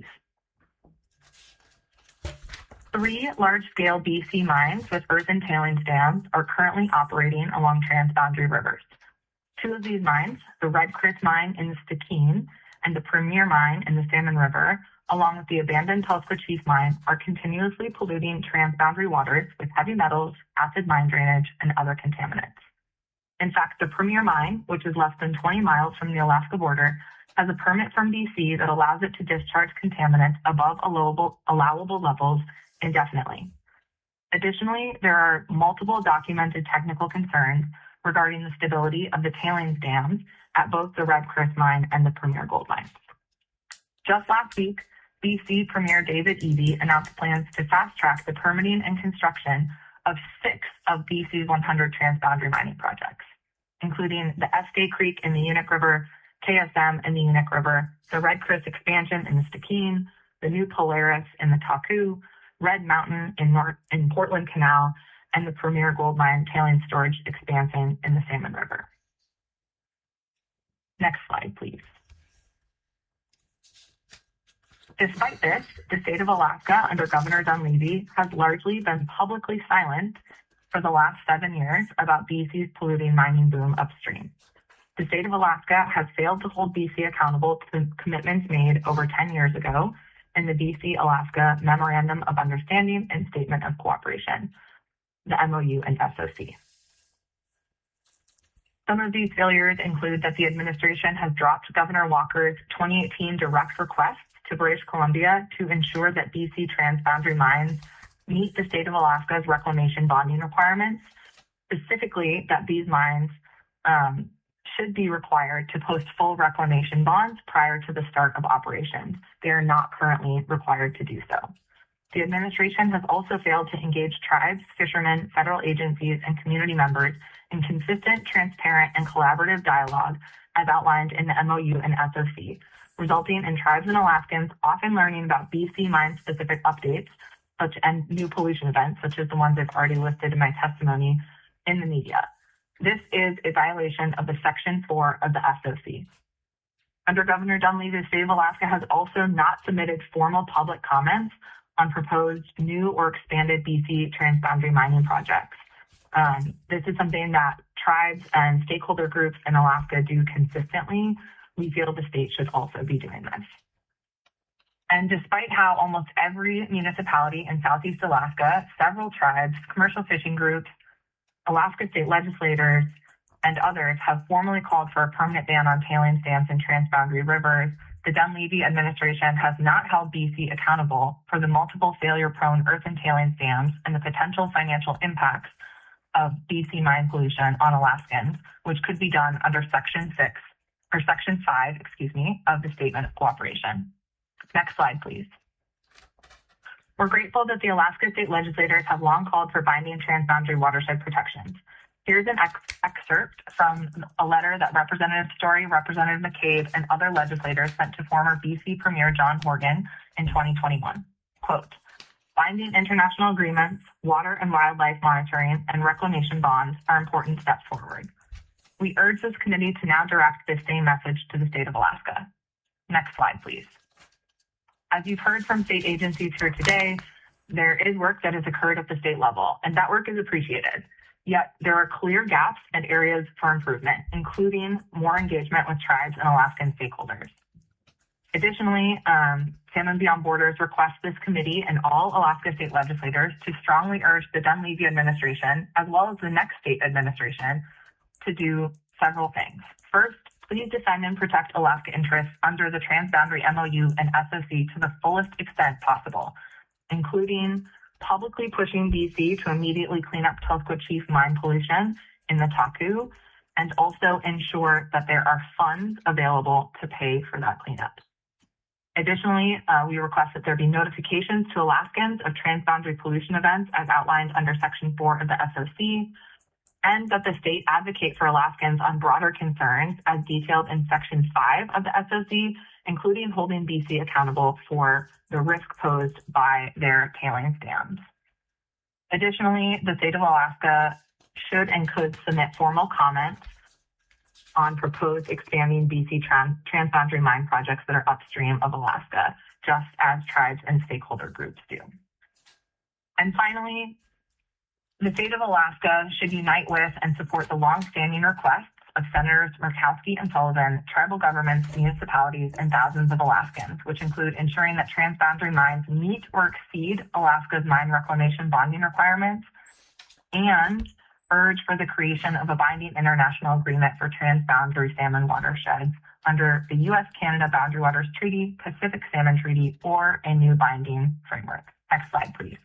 S10: 3 large-scale BC mines with earthen tailings dams are currently operating along transboundary rivers. 2 of these mines, the Red Chris mine in the Stikine and the Premier mine in the Salmon River, along with the abandoned Tulsa Chief mine, are continuously polluting transboundary waters with heavy metals, acid mine drainage, and other contaminants. In fact, the Premier mine, which is less than 20 miles from the Alaska border, has a permit from BC that allows it to discharge contaminants above allowable levels indefinitely. Additionally, there are multiple documented technical concerns regarding the stability of the tailings dams at both the Red Chris mine and the Premier gold mine. Just last week, BC Premier David Eby announced plans to fast-track the permitting and construction of 6 of BC's 100 transboundary mining projects, including the Eskay Creek in the Unic River, KSM in the Unic River, the Red Chris expansion in the Stikine, the new Polaris in the Taku, Red Mountain in Portland Canal, and the Premier Gold Mine tailings storage expansion in the Salmon River. Next slide, please. Despite this, the state of Alaska under Governor Dunleavy has largely been publicly silent for the last 7 years about BC's polluting mining boom upstream. The state of Alaska has failed to hold BC accountable to the commitments made over 10 years ago in the BC-Alaska Memorandum of Understanding and Statement of Cooperation, the MOU and SOC. Some of these failures include that the administration has dropped Governor Walker's 2018 direct request to British Columbia to ensure that BC transboundary mines meet the state of Alaska's reclamation bonding requirements, specifically that these mines should be required to post full reclamation bonds prior to the start of operations. They are not currently required to do so. The administration has also failed to engage tribes, fishermen, federal agencies, and community members in consistent, transparent, and collaborative dialogue as outlined in the MOU and SOC, resulting in tribes and Alaskans often learning about BC mine-specific updates and new pollution events, such as the ones I've already listed in my testimony, in the media. This is a violation of the Section 4 of the SOC. Under Governor Dunleavy, the state of Alaska has also not submitted formal public comments on proposed new or expanded BC transboundary mining projects. This is something that tribes and stakeholder groups in Alaska do consistently. We feel the state should also be doing this. And despite how almost every municipality in Southeast Alaska, several tribes, commercial fishing groups, Alaska state legislators, and others have formally called for a permanent ban on tailings dams in transboundary rivers, the Dunleavy administration has not held BC accountable for the multiple failure-prone earthen tailings dams and the potential financial impacts of BC mine pollution on Alaskans, which could be done under Section 5, of the Statement of Cooperation. Next slide, please. We're grateful that the Alaska state legislators have long called for binding transboundary watershed protections. Here's an excerpt from a letter that Representative Story, Representative McCabe, and other legislators sent to former BC Premier John Horgan in 2021. Quote, binding international agreements, water and wildlife monitoring, and reclamation bonds are important steps forward. We urge this committee to now direct this same message to the state of Alaska. Next slide, please. As you've heard from state agencies here today, there is work that has occurred at the state level, and that work is appreciated. Yet there are clear gaps and areas for improvement, including more engagement with tribes and Alaskan stakeholders. Additionally, Salmon Beyond Borders requests this committee and all Alaska state legislators to strongly urge the Dunleavy administration, as well as the next state administration, to do several things. First, please defend and protect Alaska interests under the Transboundary MOU and SOC to the fullest extent possible, including publicly pushing BC to immediately clean up Telkwa Chief mine pollution in the Taku, and also ensure that there are funds available to pay for that cleanup. Additionally, we request that there be notifications to Alaskans of transboundary pollution events as outlined under Section 4 of the SOC, and that the state advocate for Alaskans on broader concerns as detailed in Section 5 of the SOC, including holding BC accountable for the risk posed by their tailings dams. Additionally, the state of Alaska should and could submit formal comments on proposed expanding BC transboundary mine projects that are upstream of Alaska, just as tribes and stakeholder groups do. And finally, the state of Alaska should unite with and support the longstanding requests of Senators Murkowski and Sullivan, tribal governments, municipalities, and thousands of Alaskans, which include ensuring that transboundary mines meet or exceed Alaska's mine reclamation bonding requirements, and urge for the creation of a binding international agreement for transboundary salmon watersheds under the U.S.-Canada Boundary Waters Treaty, Pacific Salmon Treaty, or a new binding framework. Next slide, please.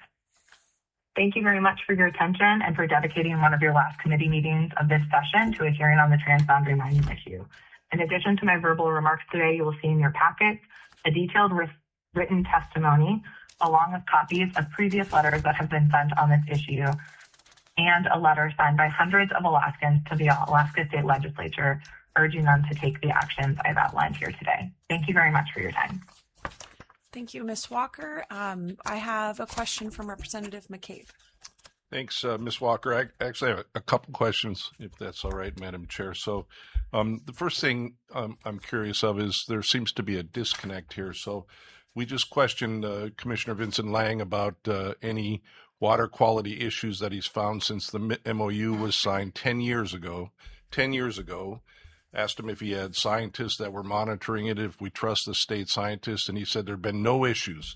S10: Thank you very much for your attention and for dedicating one of your last committee meetings of this session to a hearing on the transboundary mining issue. In addition to my verbal remarks today, you will see in your packet a detailed written testimony along with copies of previous letters that have been sent on this issue and a letter signed by hundreds of Alaskans to the Alaska State Legislature urging them to take the actions I've outlined here today. Thank you very much for your time.
S1: Thank you, Ms. Walker. I have a question from Representative McCabe.
S5: Thanks, Ms. Walker. I actually have a couple questions, if that's all right, Madam Chair. So the first thing I'm curious of is there seems to be a disconnect here. So we just questioned Commissioner Vincent Lang about any water quality issues that he's found since the MOU was signed 10 years ago. 10 years ago. Asked him if he had scientists that were monitoring it, if we trust the state scientists, and he said there had been no issues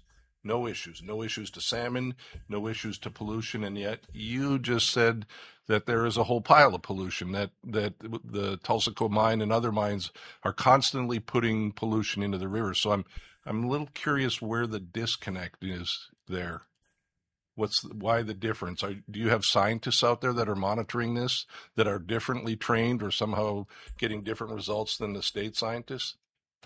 S5: to salmon, no issues to pollution, and yet you just said that there is a whole pile of pollution, that the Tulsico mine and other mines are constantly putting pollution into the river. So I'm a little curious where the disconnect is there. Why the difference? Do you have scientists out there that are monitoring this, that are differently trained or somehow getting different results than the state scientists?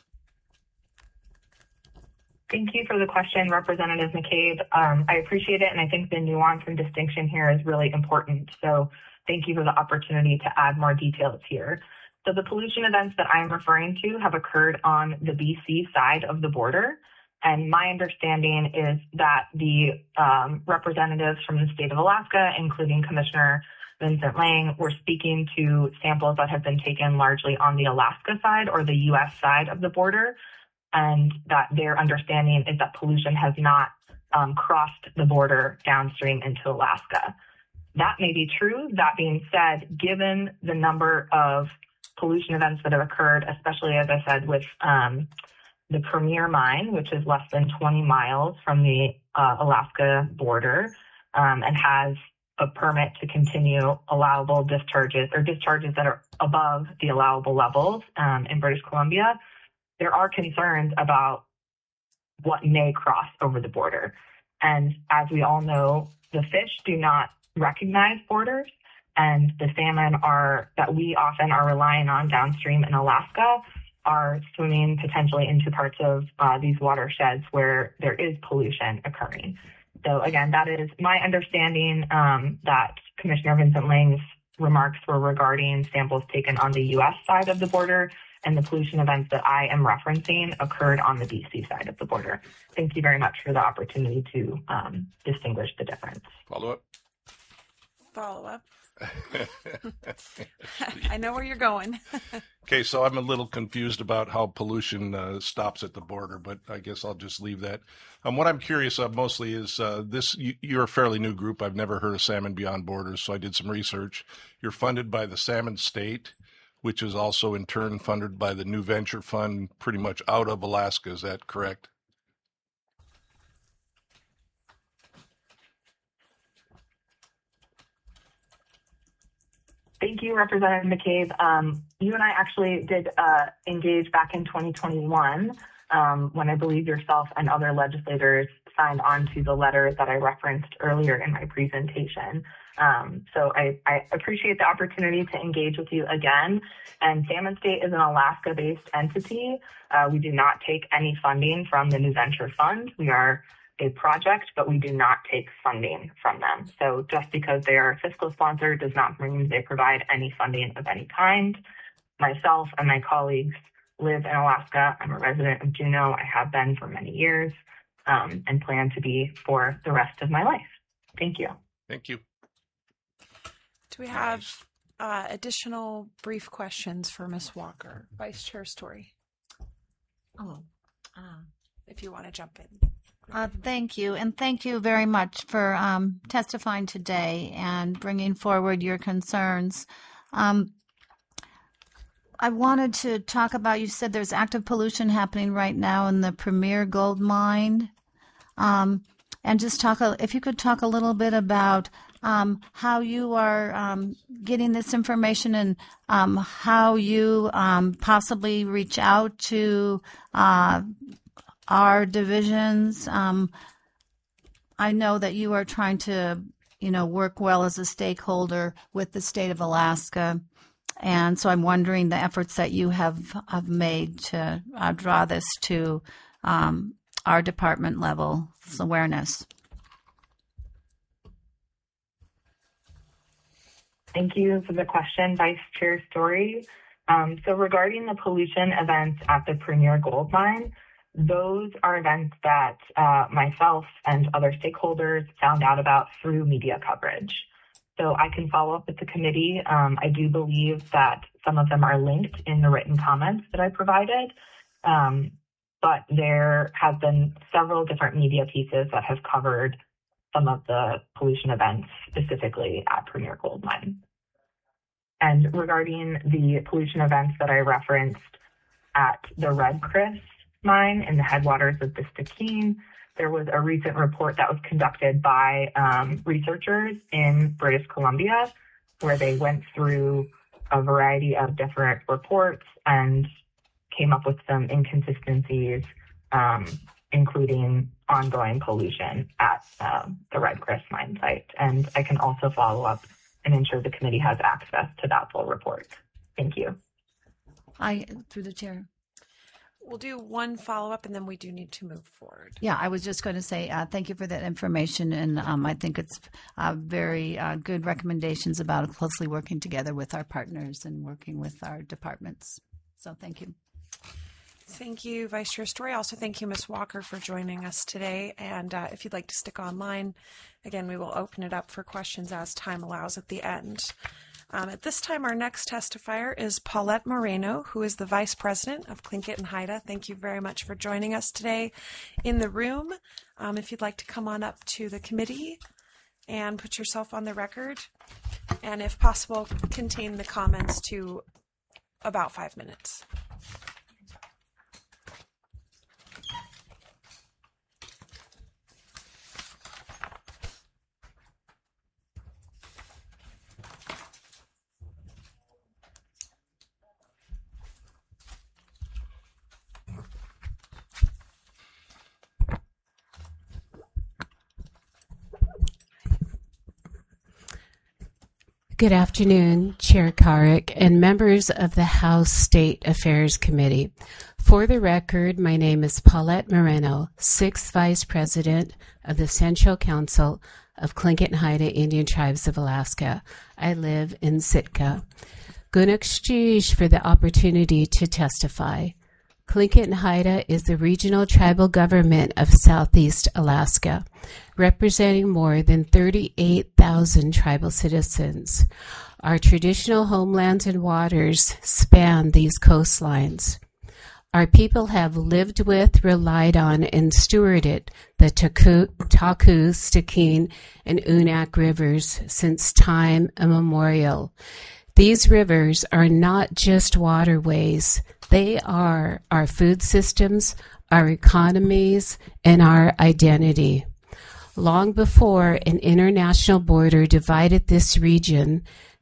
S10: Thank you for the question, Representative McCabe. I appreciate it, and I think the nuance and distinction here is really important. So thank you for the opportunity to add more details here. So the pollution events that I'm referring to have occurred on the BC side of the border. And my understanding is that the representatives from the state of Alaska, including Commissioner Vincent Lang, were speaking to samples that have been taken largely on the Alaska side or the U.S. side of the border, and that their understanding is that pollution has not crossed the border downstream into Alaska. That may be true. That being said, given the number of pollution events that have occurred, especially, as I said, with the Premier Mine, which is less than 20 miles from the Alaska border and has a permit to continue allowable discharges or discharges that are above the allowable levels in British Columbia, there are concerns about what may cross over the border. And as we all know, the fish do not recognize borders, and the salmon that we often are relying on downstream in Alaska are swimming potentially into parts of these watersheds where there is pollution occurring. So again, that is my understanding that Commissioner Vincent Lang's remarks were regarding samples taken on the U.S. side of the border, and the pollution events that I am referencing occurred on the BC side of the border. Thank you very much for the opportunity to distinguish the difference.
S1: Follow up. I know where you're going.
S5: Okay, so I'm a little confused about how pollution stops at the border, but I guess I'll just leave that. What I'm curious of mostly is you're a fairly new group. I've never heard of Salmon Beyond Borders, so I did some research. You're funded by the Salmon State, which is also in turn funded by the New Venture Fund pretty much out of Alaska. Is that correct?
S10: Thank you, Representative McCabe. You and I actually did engage back in 2021 when I believe yourself and other legislators signed on to the letter that I referenced earlier in my presentation. So I appreciate the opportunity to engage with you again. And Salmon State is an Alaska-based entity. We do not take any funding from the New Venture Fund. We are a project, but we do not take funding from them. So just because they are a fiscal sponsor does not mean they provide any funding of any kind. Myself and my colleagues live in Alaska. I'm a resident of Juneau. I have been for many years and plan to be for the rest of my life. Thank you.
S5: Thank you.
S1: Do we have additional brief questions for Ms. Walker? Vice Chair Story, if you want to jump in.
S2: Thank you. And thank you very much for testifying today and bringing forward your concerns. I wanted to talk about, you said there's active pollution happening right now in the Premier Gold Mine. And just if you could talk a little bit about how you are getting this information and how you possibly reach out to our divisions. I know that you are trying to, work well as a stakeholder with the state of Alaska. And so I'm wondering the efforts that you have made to draw this to our department level awareness.
S10: Thank you for the question, Vice Chair Story. So regarding the pollution events at the Premier Gold Mine, those are events that myself and other stakeholders found out about through media coverage. So I can follow up with the committee. I do believe that some of them are linked in the written comments that I provided, but there have been several different media pieces that have covered some of the pollution events specifically at Premier Gold Mine. And regarding the pollution events that I referenced at the Red Chris mine in the headwaters of the Stikine, there was a recent report that was conducted by researchers in British Columbia, where they went through a variety of different reports and came up with some inconsistencies, including ongoing pollution at the Red Chris mine site. And I can also follow up and ensure the committee has access to that full report. Thank you.
S2: Through the chair.
S1: We'll do one follow-up, and then we do need to move forward.
S2: Yeah, I was just going to say thank you for that information, and I think it's very good recommendations about closely working together with our partners and working with our departments. So thank you.
S1: Thank you, Vice Chair Story. Also, thank you, Ms. Walker, for joining us today. And if you'd like to stick online, again, we will open it up for questions as time allows at the end. At this time, our next testifier is Paulette Moreno, who is the Vice President of Tlingit and Haida. Thank you very much for joining us today in the room. If you'd like to come on up to the committee and put yourself on the record, and if possible, contain the comments to about 5 minutes.
S11: Good afternoon, Chair Carrick and members of the House State Affairs Committee. For the record, my name is Paulette Moreno, 6th Vice President of the Central Council of Tlingit and Haida Indian Tribes of Alaska. I live in Sitka. Gunakshtish for the opportunity to testify. Tlingit and Haida is the regional tribal government of Southeast Alaska, representing more than 38,000 tribal citizens. Our traditional homelands and waters span these coastlines. Our people have lived with, relied on, and stewarded the Taku, Stikine, and Unak rivers since time immemorial. These rivers are not just waterways. They are our food systems, our economies, and our identity. Long before an international border divided this region,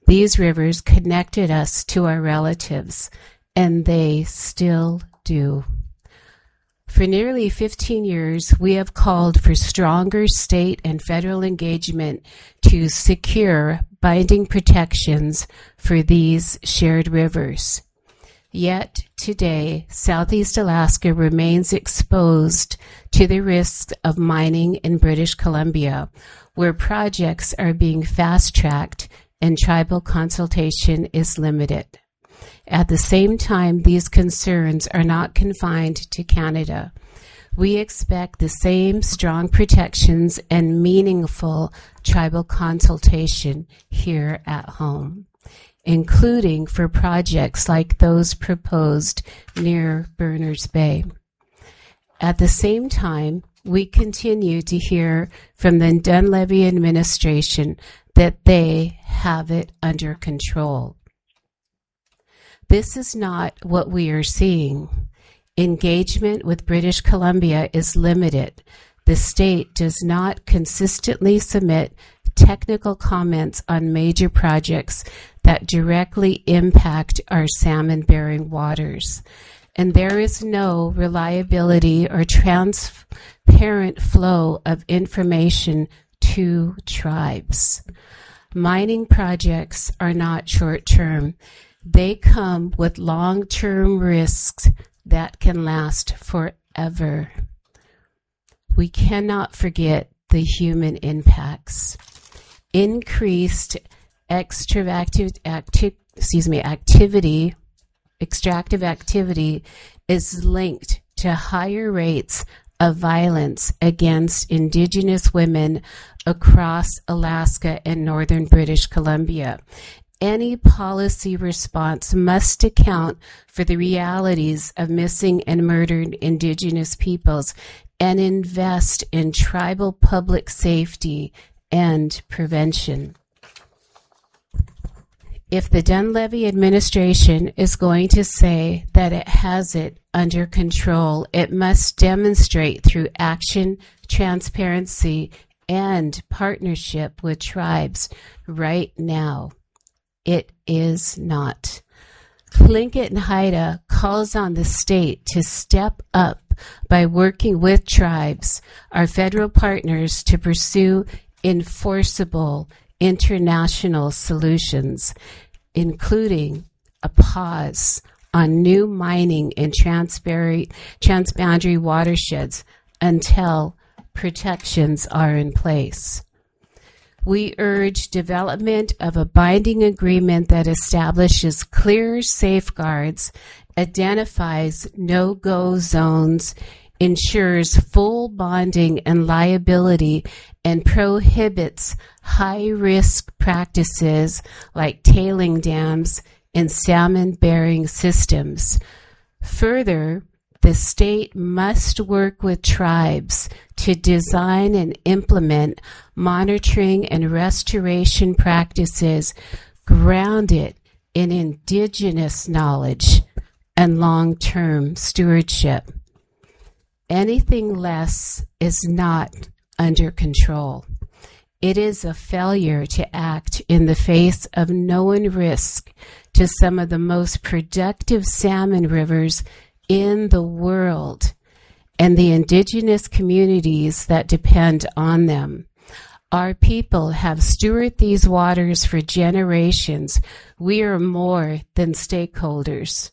S11: These rivers connected us to our relatives, and they still do. For nearly 15 years, we have called for stronger state and federal engagement to secure binding protections for these shared rivers. Yet today, Southeast Alaska remains exposed to the risks of mining in British Columbia, where projects are being fast-tracked and tribal consultation is limited. At the same time, these concerns are not confined to Canada. We expect the same strong protections and meaningful tribal consultation here at home, including for projects like those proposed near Berners Bay. At the same time, we continue to hear from the Dunleavy administration that they have it under control. This is not what we are seeing. Engagement with British Columbia is limited. The state does not consistently submit technical comments on major projects that directly impact our salmon-bearing waters. And there is no reliability or transparent flow of information to tribes. Mining projects are not short-term. They come with long-term risks that can last forever. We cannot forget the human impacts. Increased extractive activity is linked to higher rates of violence against Indigenous women across Alaska and northern British Columbia. Any policy response must account for the realities of missing and murdered Indigenous peoples and invest in tribal public safety and prevention. If the Dunleavy administration is going to say that it has it under control, it must demonstrate through action, transparency, and partnership with tribes right now. It is not. Tlingit and Haida calls on the state to step up by working with tribes, our federal partners, to pursue enforceable international solutions, including a pause on new mining in transboundary watersheds until protections are in place. We urge development of a binding agreement that establishes clear safeguards, identifies no-go zones, ensures full bonding and liability, and prohibits high-risk practices like tailing dams and salmon-bearing systems. Further, the state must work with tribes to design and implement monitoring and restoration practices grounded in Indigenous knowledge and long-term stewardship. Anything less is not under control. It is a failure to act in the face of known risk to some of the most productive salmon rivers in the world and the Indigenous communities that depend on them. Our people have stewarded these waters for generations. We are more than stakeholders.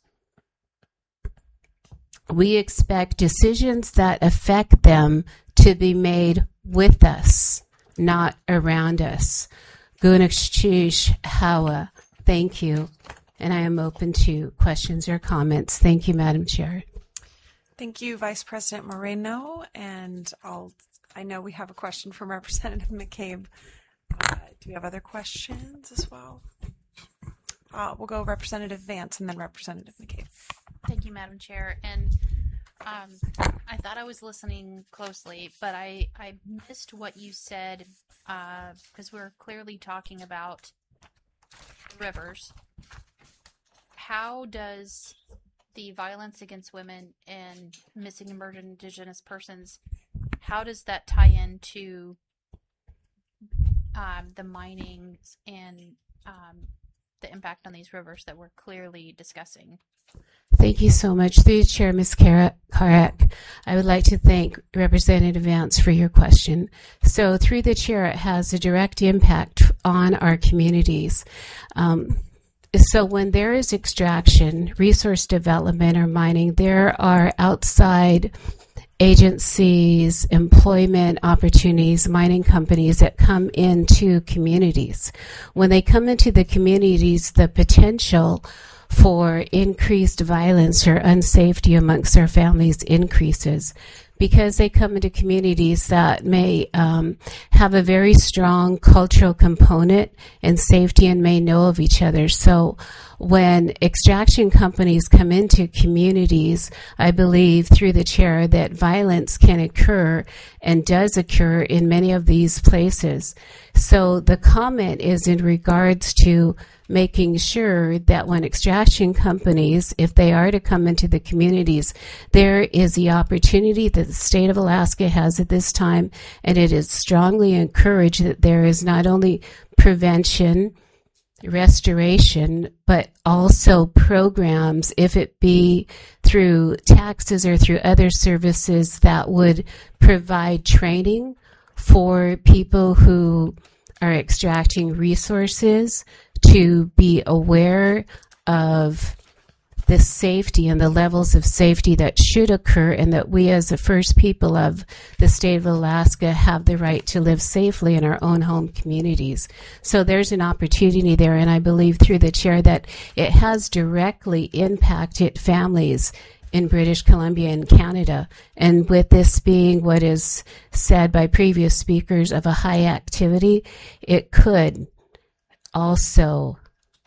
S11: We expect decisions that affect them to be made with us, not around us. Gunakshish Hawa, thank you. And I am open to questions or comments. Thank you, Madam Chair.
S1: Thank you, Vice President Moreno. And I know we have a question from Representative McCabe. Do we have other questions as well? We'll go Representative Vance and then Representative McCabe.
S4: Thank you, Madam Chair. And I thought I was listening closely, but I missed what you said because we're clearly talking about rivers. How does the violence against women and missing and murdered Indigenous persons, how does that tie into the mining and the impact on these rivers that we're clearly discussing.
S11: Thank you so much. Through the Chair, Ms. Carrick, I would like to thank Representative Vance for your question. So through the Chair, it has a direct impact on our communities. So when there is extraction, resource development, or mining, there are outside agencies, employment opportunities, mining companies that come into communities. When they come into the communities, the potential for increased violence or unsafety amongst our families increases because they come into communities that may have a very strong cultural component and safety and may know of each other. So when extraction companies come into communities, I believe through the Chair that violence can occur and does occur in many of these places. So the comment is in regards to making sure that when extraction companies, if they are to come into the communities, there is the opportunity that the state of Alaska has at this time, and it is strongly encouraged that there is not only prevention, restoration, but also programs, if it be through taxes or through other services that would provide training for people who are extracting resources to be aware of the safety and the levels of safety that should occur, and that we as the first people of the state of Alaska have the right to live safely in our own home communities. So there's an opportunity there, and I believe through the Chair that it has directly impacted families in British Columbia and Canada. And with this being what is said by previous speakers of a high activity, it could also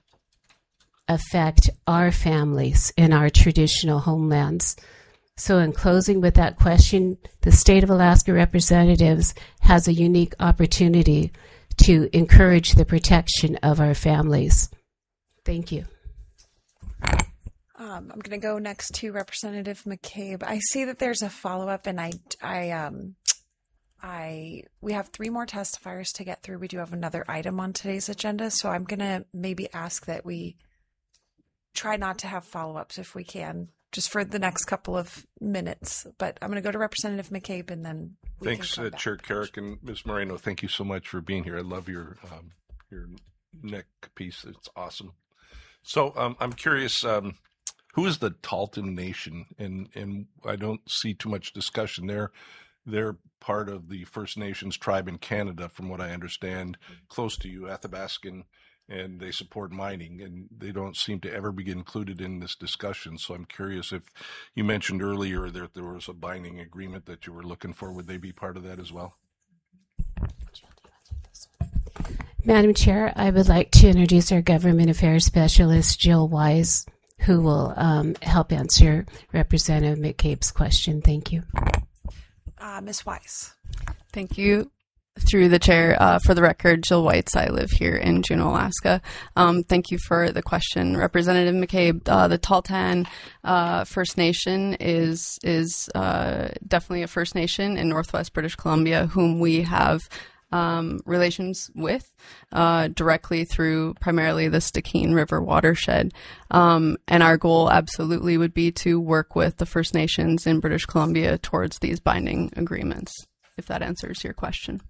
S11: affect our families in our traditional homelands. So in closing with that question, the State of Alaska representatives has a unique opportunity to encourage the protection of our families. Thank you.
S1: I'm going to go next to Representative McCabe. I see that there's a follow-up, and we have 3 more testifiers to get through. We do have another item on today's agenda, so I'm going to maybe ask that we try not to have follow-ups if we can, just for the next couple of minutes. But I'm going to go to Representative McCabe, and then
S5: thanks, Chair Carrick and Ms. Moreno. Thank you so much for being here. I love your neck piece. It's awesome. So I'm curious. Who is the Tahltan Nation? And I don't see too much discussion there. They're part of the First Nations tribe in Canada, from what I understand, close to you, Athabascan, and they support mining, and they don't seem to ever be included in this discussion. So I'm curious, if you mentioned earlier that there was a binding agreement that you were looking for, would they be part of that as well?
S11: Madam Chair, I would like to introduce our Government Affairs Specialist, Jill Wise, who will help answer Representative McCabe's question. Thank you.
S1: Ms. Wise.
S12: Thank you. Through the Chair, for the record, Jill Whites. I live here in Juneau, Alaska. Thank you for the question, Representative McCabe. The Tahltan First Nation is definitely a First Nation in Northwest British Columbia, whom we have relations with directly through primarily the Stikine River watershed. And our goal absolutely would be to work with the First Nations in British Columbia towards these binding agreements, if that answers your question.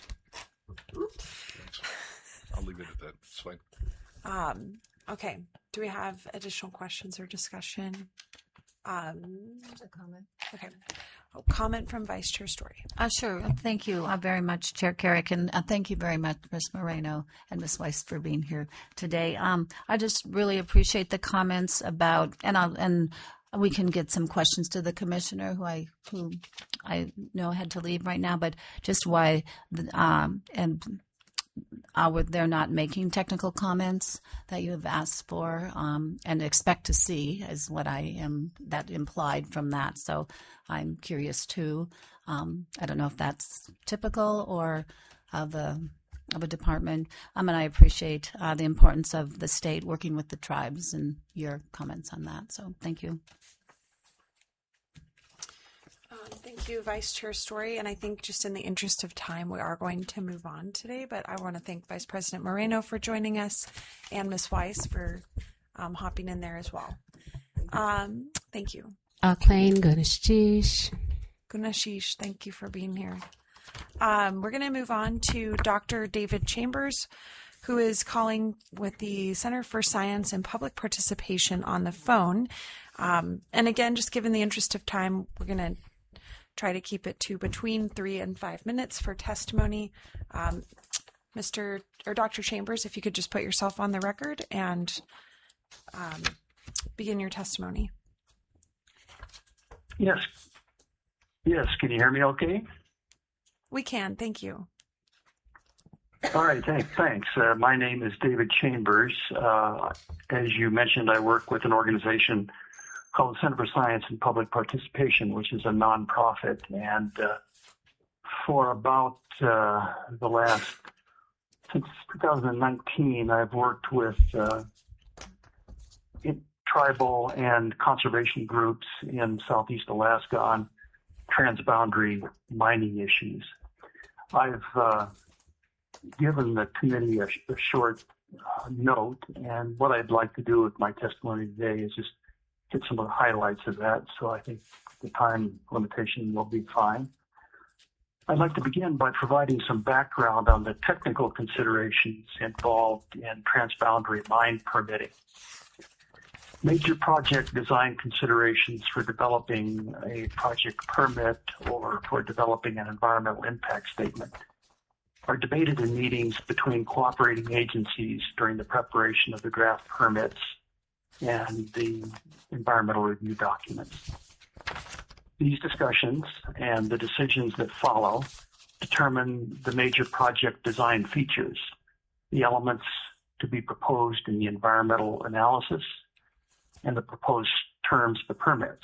S5: I'll leave it at that. It's fine.
S1: Okay. Do we have additional questions or discussion?
S2: A comment.
S1: Okay. Comment from Vice Chair Story.
S2: Sure. Thank you very much, Chair Carrick, and thank you very much, Ms. Moreno and Ms. Weiss, for being here today. I just really appreciate the comments about, and we can get some questions to the commissioner, who I know had to leave right now, but just why they're not making technical comments that you have asked for and expect to see, is what that implied from that. So I'm curious too. I don't know if that's typical or of a department. And I appreciate the importance of the state working with the tribes and your comments on that. So thank you.
S1: Thank you, Vice Chair Story. And I think just in the interest of time, we are going to move on today, but I want to thank Vice President Moreno for joining us and Ms. Weiss for hopping in there as well. Thank you.
S11: Akhlain Gunashish.
S1: Gunashish, thank you for being here. We're going to move on to Dr. David Chambers, who is calling with the Center for Science and Public Participation on the phone. And again, just given the interest of time, we're going to try to keep it to between 3 and 5 minutes for testimony. Dr. Chambers, if you could just put yourself on the record and begin your testimony.
S8: Yes. Yes. Can you hear me okay?
S1: We can. Thank you.
S8: All right. Thanks. My name is David Chambers. As you mentioned, I work with an organization called Center for Science and Public Participation, which is a nonprofit. And for about since 2019, I've worked with tribal and conservation groups in Southeast Alaska on transboundary mining issues. I've given the committee a short note, and what I'd like to do with my testimony today is just hit some of the highlights of that, so I think the time limitation will be fine. I'd like to begin by providing some background on the technical considerations involved in transboundary mine permitting. Major project design considerations for developing a project permit or for developing an environmental impact statement are debated in meetings between cooperating agencies during the preparation of the draft permits and the environmental review documents. These discussions and the decisions that follow determine the major project design features, the elements to be proposed in the environmental analysis, and the proposed terms of the permits.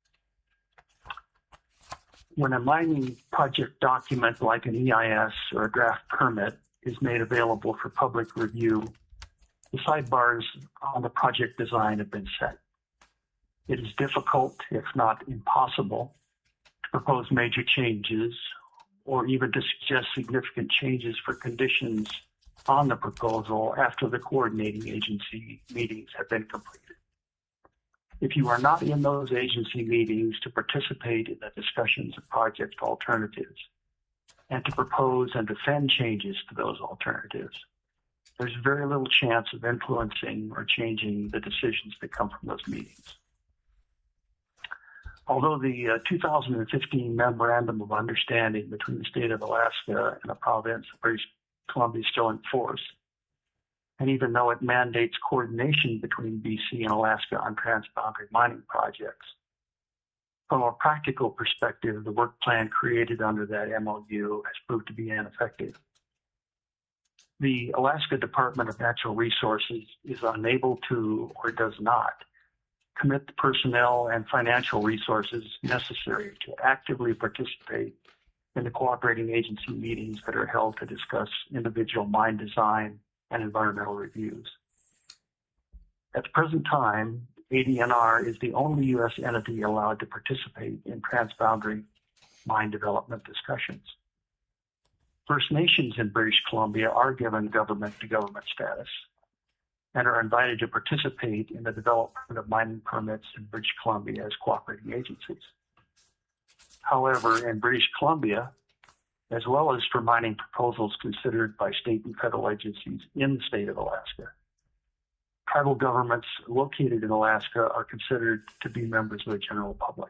S8: When a mining project document like an EIS or a draft permit is made available for public review, the sidebars on the project design have been set. It is difficult, if not impossible, to propose major changes or even to suggest significant changes for conditions on the proposal after the coordinating agency meetings have been completed. If you are not in those agency meetings to participate in the discussions of project alternatives and to propose and defend changes to those alternatives, there's very little chance of influencing or changing the decisions that come from those meetings. Although the 2015 Memorandum of Understanding between the state of Alaska and the province of British Columbia is still in force, and even though it mandates coordination between BC and Alaska on transboundary mining projects, from a practical perspective, the work plan created under that MOU has proved to be ineffective. The Alaska Department of Natural Resources is unable to, or does not, commit the personnel and financial resources necessary to actively participate in the cooperating agency meetings that are held to discuss individual mine design and environmental reviews. At the present time, ADNR is the only U.S. entity allowed to participate in transboundary mine development discussions. First Nations in British Columbia are given government-to-government status and are invited to participate in the development of mining permits in British Columbia as cooperating agencies. However, in British Columbia, as well as for mining proposals considered by state and federal agencies in the state of Alaska, tribal governments located in Alaska are considered to be members of the general public.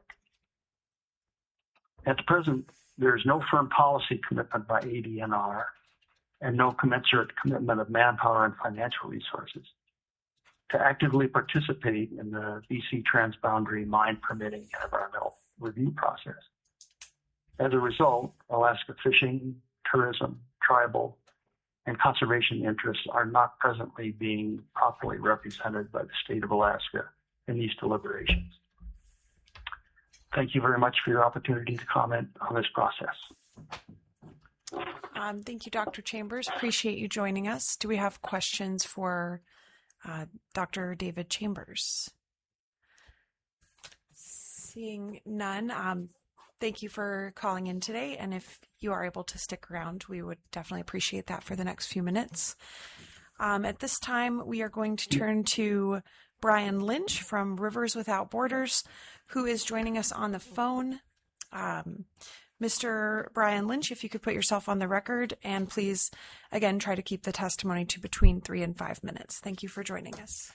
S8: At the present, there is no firm policy commitment by ADNR and no commensurate commitment of manpower and financial resources to actively participate in the BC transboundary mine permitting and environmental review process. As a result, Alaska fishing, tourism, tribal, and conservation interests are not presently being properly represented by the state of Alaska in these deliberations. Thank you very much for your opportunity to comment on this process.
S1: Thank you, Dr. Chambers. Appreciate you joining us. Do we have questions for Dr. David Chambers? Seeing none, thank you for calling in today. And if you are able to stick around, we would definitely appreciate that for the next few minutes. At this time, we are going to turn to Brian Lynch from Rivers Without Borders, who is joining us on the phone. Mr. Brian Lynch, if you could put yourself on the record, and please, again, try to keep the testimony to between 3 and 5 minutes. Thank you for joining us.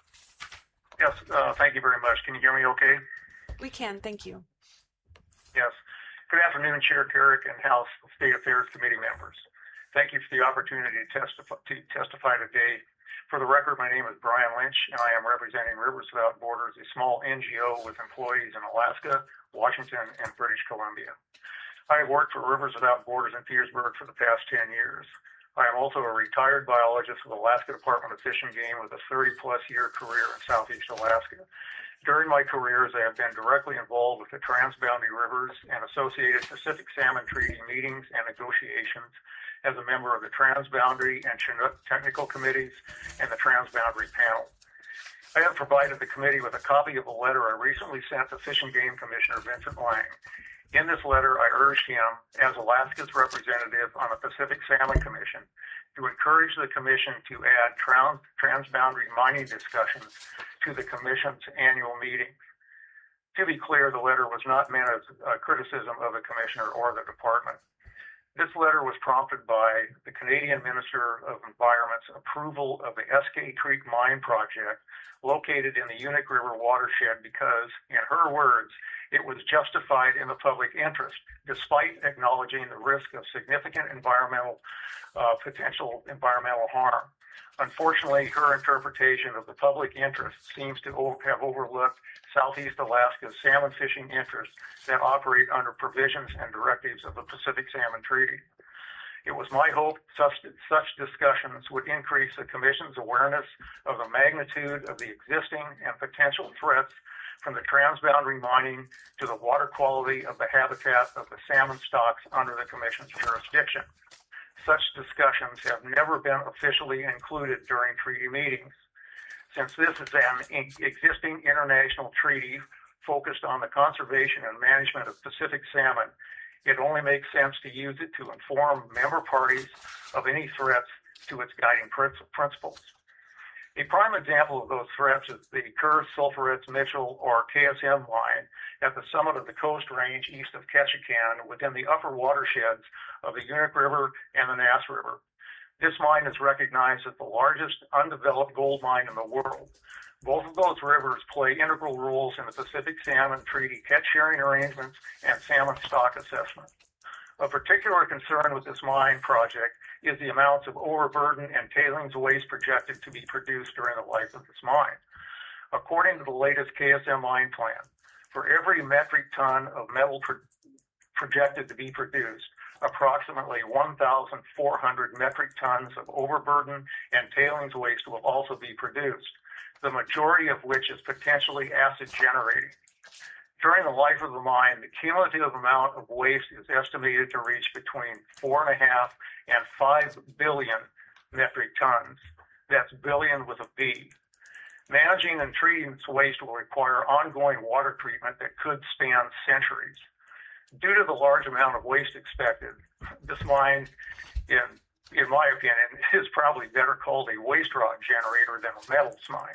S13: Yes, thank you very much. Can you hear me okay?
S1: We can, thank you.
S13: Yes. Good afternoon, Chair Carrick and House State Affairs Committee members. Thank you for the opportunity to testify today. For the record, my name is Brian Lynch, and I am representing Rivers Without Borders, a small NGO with employees in Alaska, Washington, and British Columbia. I have worked for Rivers Without Borders in Petersburg for the past 10 years. I am also a retired biologist with Alaska Department of Fish and Game with a 30-plus year career in Southeast Alaska. During my careers, I have been directly involved with the Transboundary Rivers and associated Pacific Salmon Treaty meetings and negotiations as a member of the Transboundary and Chinook Technical Committees and the Transboundary Panel. I have provided the committee with a copy of a letter I recently sent to Fish and Game Commissioner Vincent Lang. In this letter, I urged him, as Alaska's representative on the Pacific Salmon Commission, to encourage the Commission to add transboundary mining discussions to the Commission's annual meetings. To be clear, the letter was not meant as a criticism of the Commissioner or the Department. This letter was prompted by the Canadian Minister of Environment's approval of the Eskay Creek Mine project located in the Unique River watershed because, in her words, it was justified in the public interest, despite acknowledging the risk of significant potential environmental harm. Unfortunately, her interpretation of the public interest seems to have overlooked Southeast Alaska's salmon fishing interests that operate under provisions and directives of the Pacific Salmon Treaty. It was my hope such discussions would increase the Commission's awareness of the magnitude of the existing and potential threats from the transboundary mining to the water quality of the habitat of the salmon stocks under the Commission's jurisdiction. Such discussions have never been officially included during treaty meetings. Since this is an existing international treaty focused on the conservation and management of Pacific salmon, it only makes sense to use it to inform member parties of any threats to its guiding principles. A prime example of those threats is the Kerr Sulphurets Mitchell, or KSM mine, at the summit of the Coast Range east of Ketchikan within the upper watersheds of the Unique River and the Nass River. This mine is recognized as the largest undeveloped gold mine in the world. Both of those rivers play integral roles in the Pacific Salmon Treaty catch sharing arrangements and salmon stock assessment. Of particular concern with this mine project is the amounts of overburden and tailings waste projected to be produced during the life of this mine. According to the latest KSM mine plan, for every metric ton of metal projected to be produced, approximately 1,400 metric tons of overburden and tailings waste will also be produced, the majority of which is potentially acid generating. During the life of the mine, the cumulative amount of waste is estimated to reach between 4.5 and 5 billion metric tons. That's billion with a B. Managing and treating this waste will require ongoing water treatment that could span centuries. Due to the large amount of waste expected, this mine, in my opinion, is probably better called a waste rock generator than a metals mine.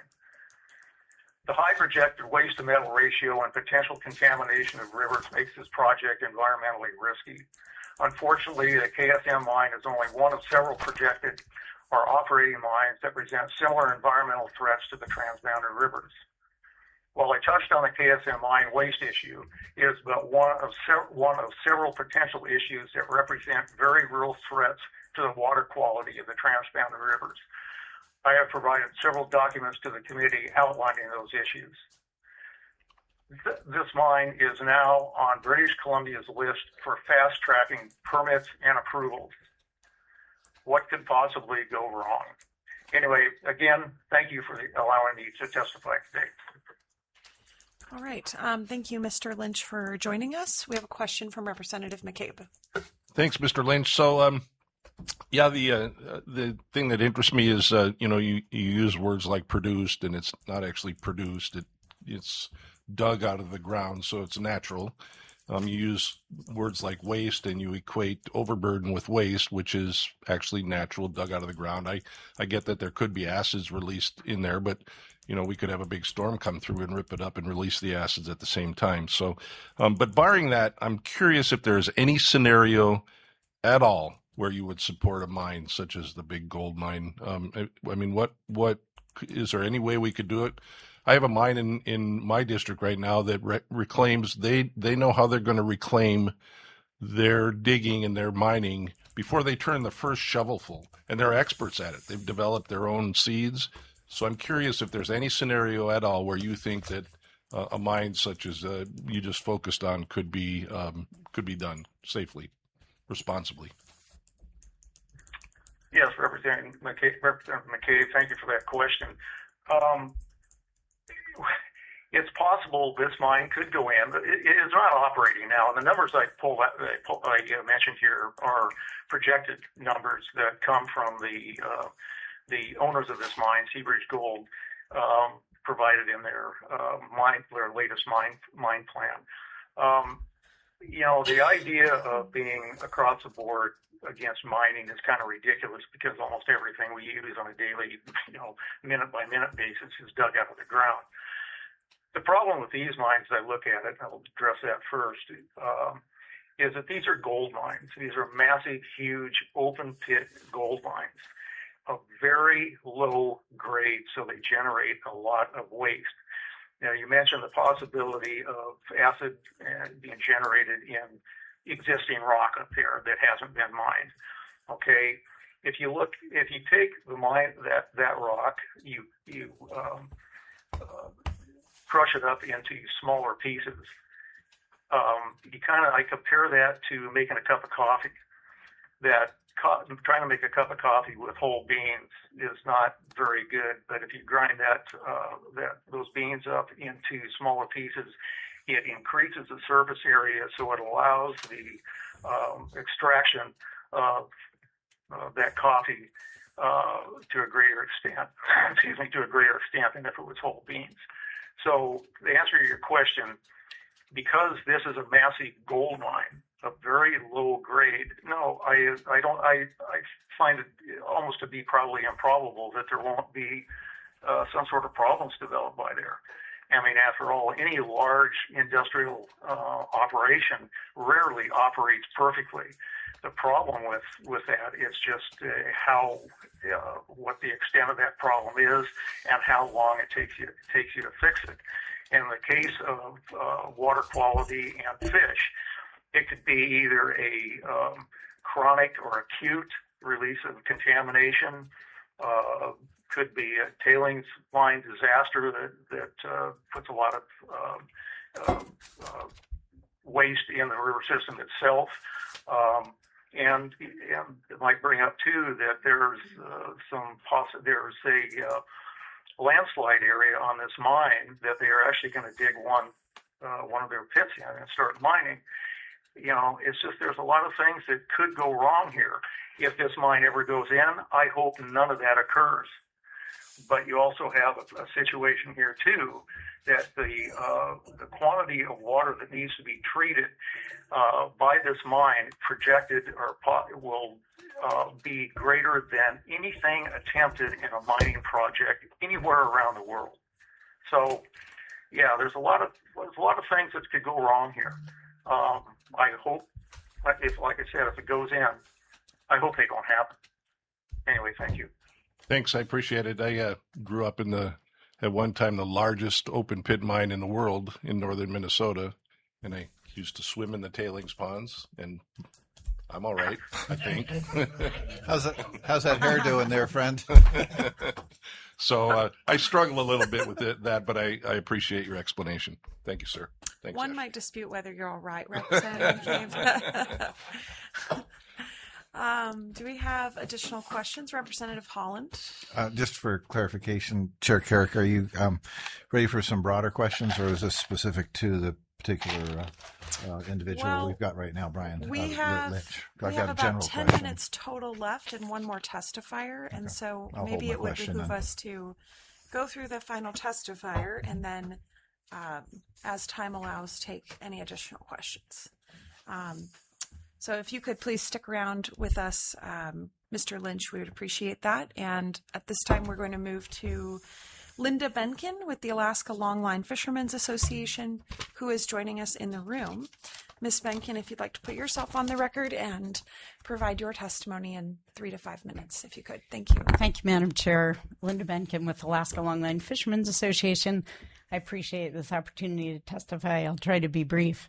S13: The high projected waste to metal ratio and potential contamination of rivers makes this project environmentally risky. Unfortunately, the KSM mine is only one of several projected or operating mines that present similar environmental threats to the transboundary rivers. While I touched on the KSM mine waste issue, it is but one of several potential issues that represent very real threats to the water quality of the transboundary rivers. I have provided several documents to the committee outlining those issues. This mine is now on British Columbia's list for fast-tracking permits and approvals. What could possibly go wrong? Anyway, again, thank you for allowing me to testify today.
S1: All right. Thank you, Mr. Lynch, for joining us. We have a question from Representative McCabe.
S5: Thanks, Mr. Lynch. So, yeah, the thing that interests me is, you use words like produced, and it's not actually produced. It's dug out of the ground, so it's natural. You use words like waste and you equate overburden with waste, which is actually natural, dug out of the ground. I get that there could be acids released in there, but we could have a big storm come through and rip it up and release the acids at the same time. So, but barring that, I'm curious if there's any scenario at all where you would support a mine such as the big gold mine. What is there any way we could do it? I have a mine in my district right now that reclaims. They know how they're going to reclaim their digging and their mining before they turn the first shovelful, and they're experts at it. They've developed their own seeds. So I'm curious if there's any scenario at all where you think that a mine such as you just focused on could be done safely, responsibly.
S13: Yes, Representative McCabe, thank you for that question. It's possible this mine could go in, but it is not operating now. And the numbers I mentioned here are projected numbers that come from the owners of this mine, Seabridge Gold, provided in their latest mine plan. The idea of being across the board against mining is kind of ridiculous because almost everything we use on a daily, minute by minute basis is dug out of the ground. The problem with these mines, as I look at it, and I'll address that first, is that these are gold mines. These are massive, huge, open pit gold mines of very low grade, so they generate a lot of waste. Now, you mentioned the possibility of acid being generated in existing rock up there that hasn't been mined. Okay, if you take the mine that rock, you crush it up into smaller pieces. I compare that to making a cup of coffee. Trying to make a cup of coffee with whole beans is not very good, but if you grind those beans up into smaller pieces, it increases the surface area, so it allows the extraction of that coffee to a greater extent. To a greater extent than if it was whole beans. So the answer to your question, because this is a massive gold mine, a very low grade. No, I don't. I find it almost to be probably improbable that there won't be some sort of problems developed by there. I mean, after all, any large industrial operation rarely operates perfectly. The problem with that is just what the extent of that problem is and how long it takes you to fix it. In the case of water quality and fish, it could be either a chronic or acute release of contamination, could be a tailings line disaster that puts a lot of waste in the river system itself. And it might bring up too that there's a landslide area on this mine that they are actually going to dig one of their pits in and start mining. It's just there's a lot of things that could go wrong here. If this mine ever goes in, I hope none of that occurs. But you also have a situation here too that the quantity of water that needs to be treated by this mine projected will be greater than anything attempted in a mining project anywhere around the world. So, yeah, there's a lot of things that could go wrong here. I hope, like I said, if it goes in, I hope they don't happen. Anyway, thank you.
S5: Thanks, I appreciate it. I grew up at one time, the largest open pit mine in the world in northern Minnesota, and I used to swim in the tailings ponds, and I'm all right, I think.
S9: How's that hair doing there, friend?
S5: So I struggle a little bit with that, but I appreciate your explanation. Thank you, sir. Thanks.
S1: One might dispute whether you're all right, Representative McCabe. Do we have additional questions? Representative Holland?
S9: Just for clarification, Chair Carrick, are you ready for some broader questions, or is this specific to the particular individual we've got right now, Brian?
S1: We have about 10 minutes total left and one more testifier, and so maybe it would behoove us to go through the final testifier and then as time allows, take any additional questions. So if you could please stick around with us, Mr. Lynch, we would appreciate that. And at this time, we're going to move to Linda Benkin with the Alaska Longline Fishermen's Association, who is joining us in the room. Ms. Benkin, if you'd like to put yourself on the record and provide your testimony in 3 to 5 minutes, if you could. Thank you.
S14: Thank you, Madam Chair. Linda Benkin with Alaska Longline Fishermen's Association. I appreciate this opportunity to testify. I'll try to be brief.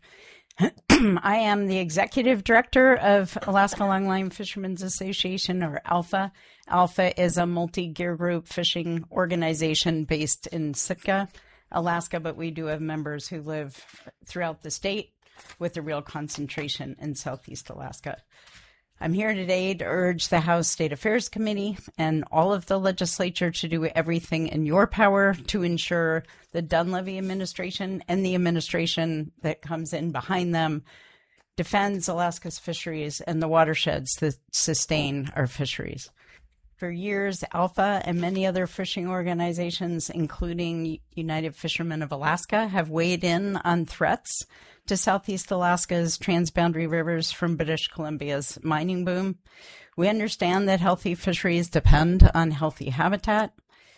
S14: I am the executive director of Alaska Longline Fishermen's Association, or ALFA. ALFA is a multi-gear group fishing organization based in Sitka, Alaska, but we do have members who live throughout the state with a real concentration in Southeast Alaska. I'm here today to urge the House State Affairs Committee and all of the legislature to do everything in your power to ensure the Dunleavy administration and the administration that comes in behind them defends Alaska's fisheries and the watersheds that sustain our fisheries. For years, ALFA and many other fishing organizations, including United Fishermen of Alaska, have weighed in on threats to Southeast Alaska's transboundary rivers from British Columbia's mining boom. We understand that healthy fisheries depend on healthy habitat,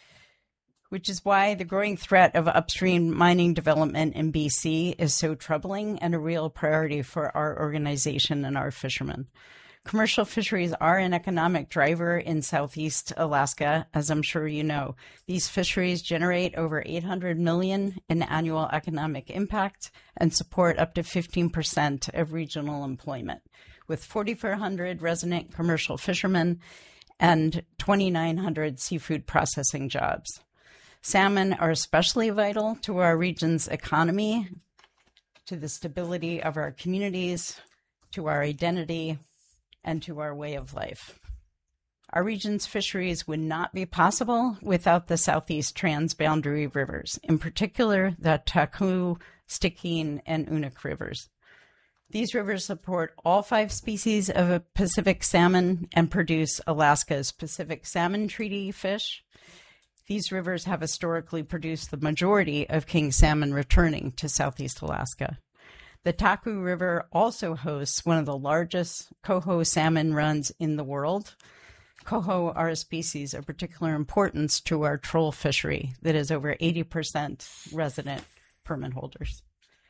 S14: which is why the growing threat of upstream mining development in BC is so troubling and a real priority for our organization and our fishermen. Commercial fisheries are an economic driver in Southeast Alaska, as I'm sure you know. These fisheries generate over $800 million in annual economic impact and support up to 15% of regional employment, with 4,400 resident commercial fishermen and 2,900 seafood processing jobs. Salmon are especially vital to our region's economy, to the stability of our communities, to our identity, and to our way of life. Our region's fisheries would not be possible without the Southeast transboundary rivers, in particular the Taku, Stickeen, and Unuk rivers. These rivers support all 5 species of Pacific salmon and produce Alaska's Pacific Salmon Treaty fish. These rivers have historically produced the majority of king salmon returning to Southeast Alaska. The Taku River also hosts one of the largest coho salmon runs in the world. Coho are a species of particular importance to our troll fishery that is over 80% resident permit holders.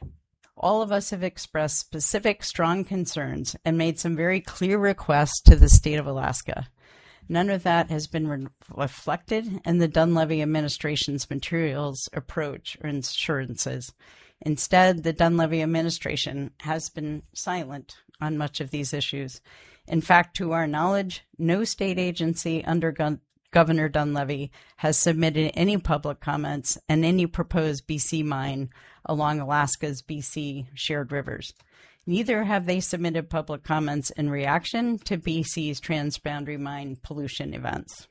S14: All of us have expressed specific, strong concerns and made some very clear requests to the state of Alaska. None of that has been reflected in the Dunleavy administration's materials, approach, or assurances. Instead, the Dunleavy administration has been silent on much of these issues. In fact, to our knowledge, no state agency under Governor Dunleavy has submitted any public comments on any proposed BC mine along Alaska's BC shared rivers. Neither have they submitted public comments in reaction to BC's transboundary mine pollution events.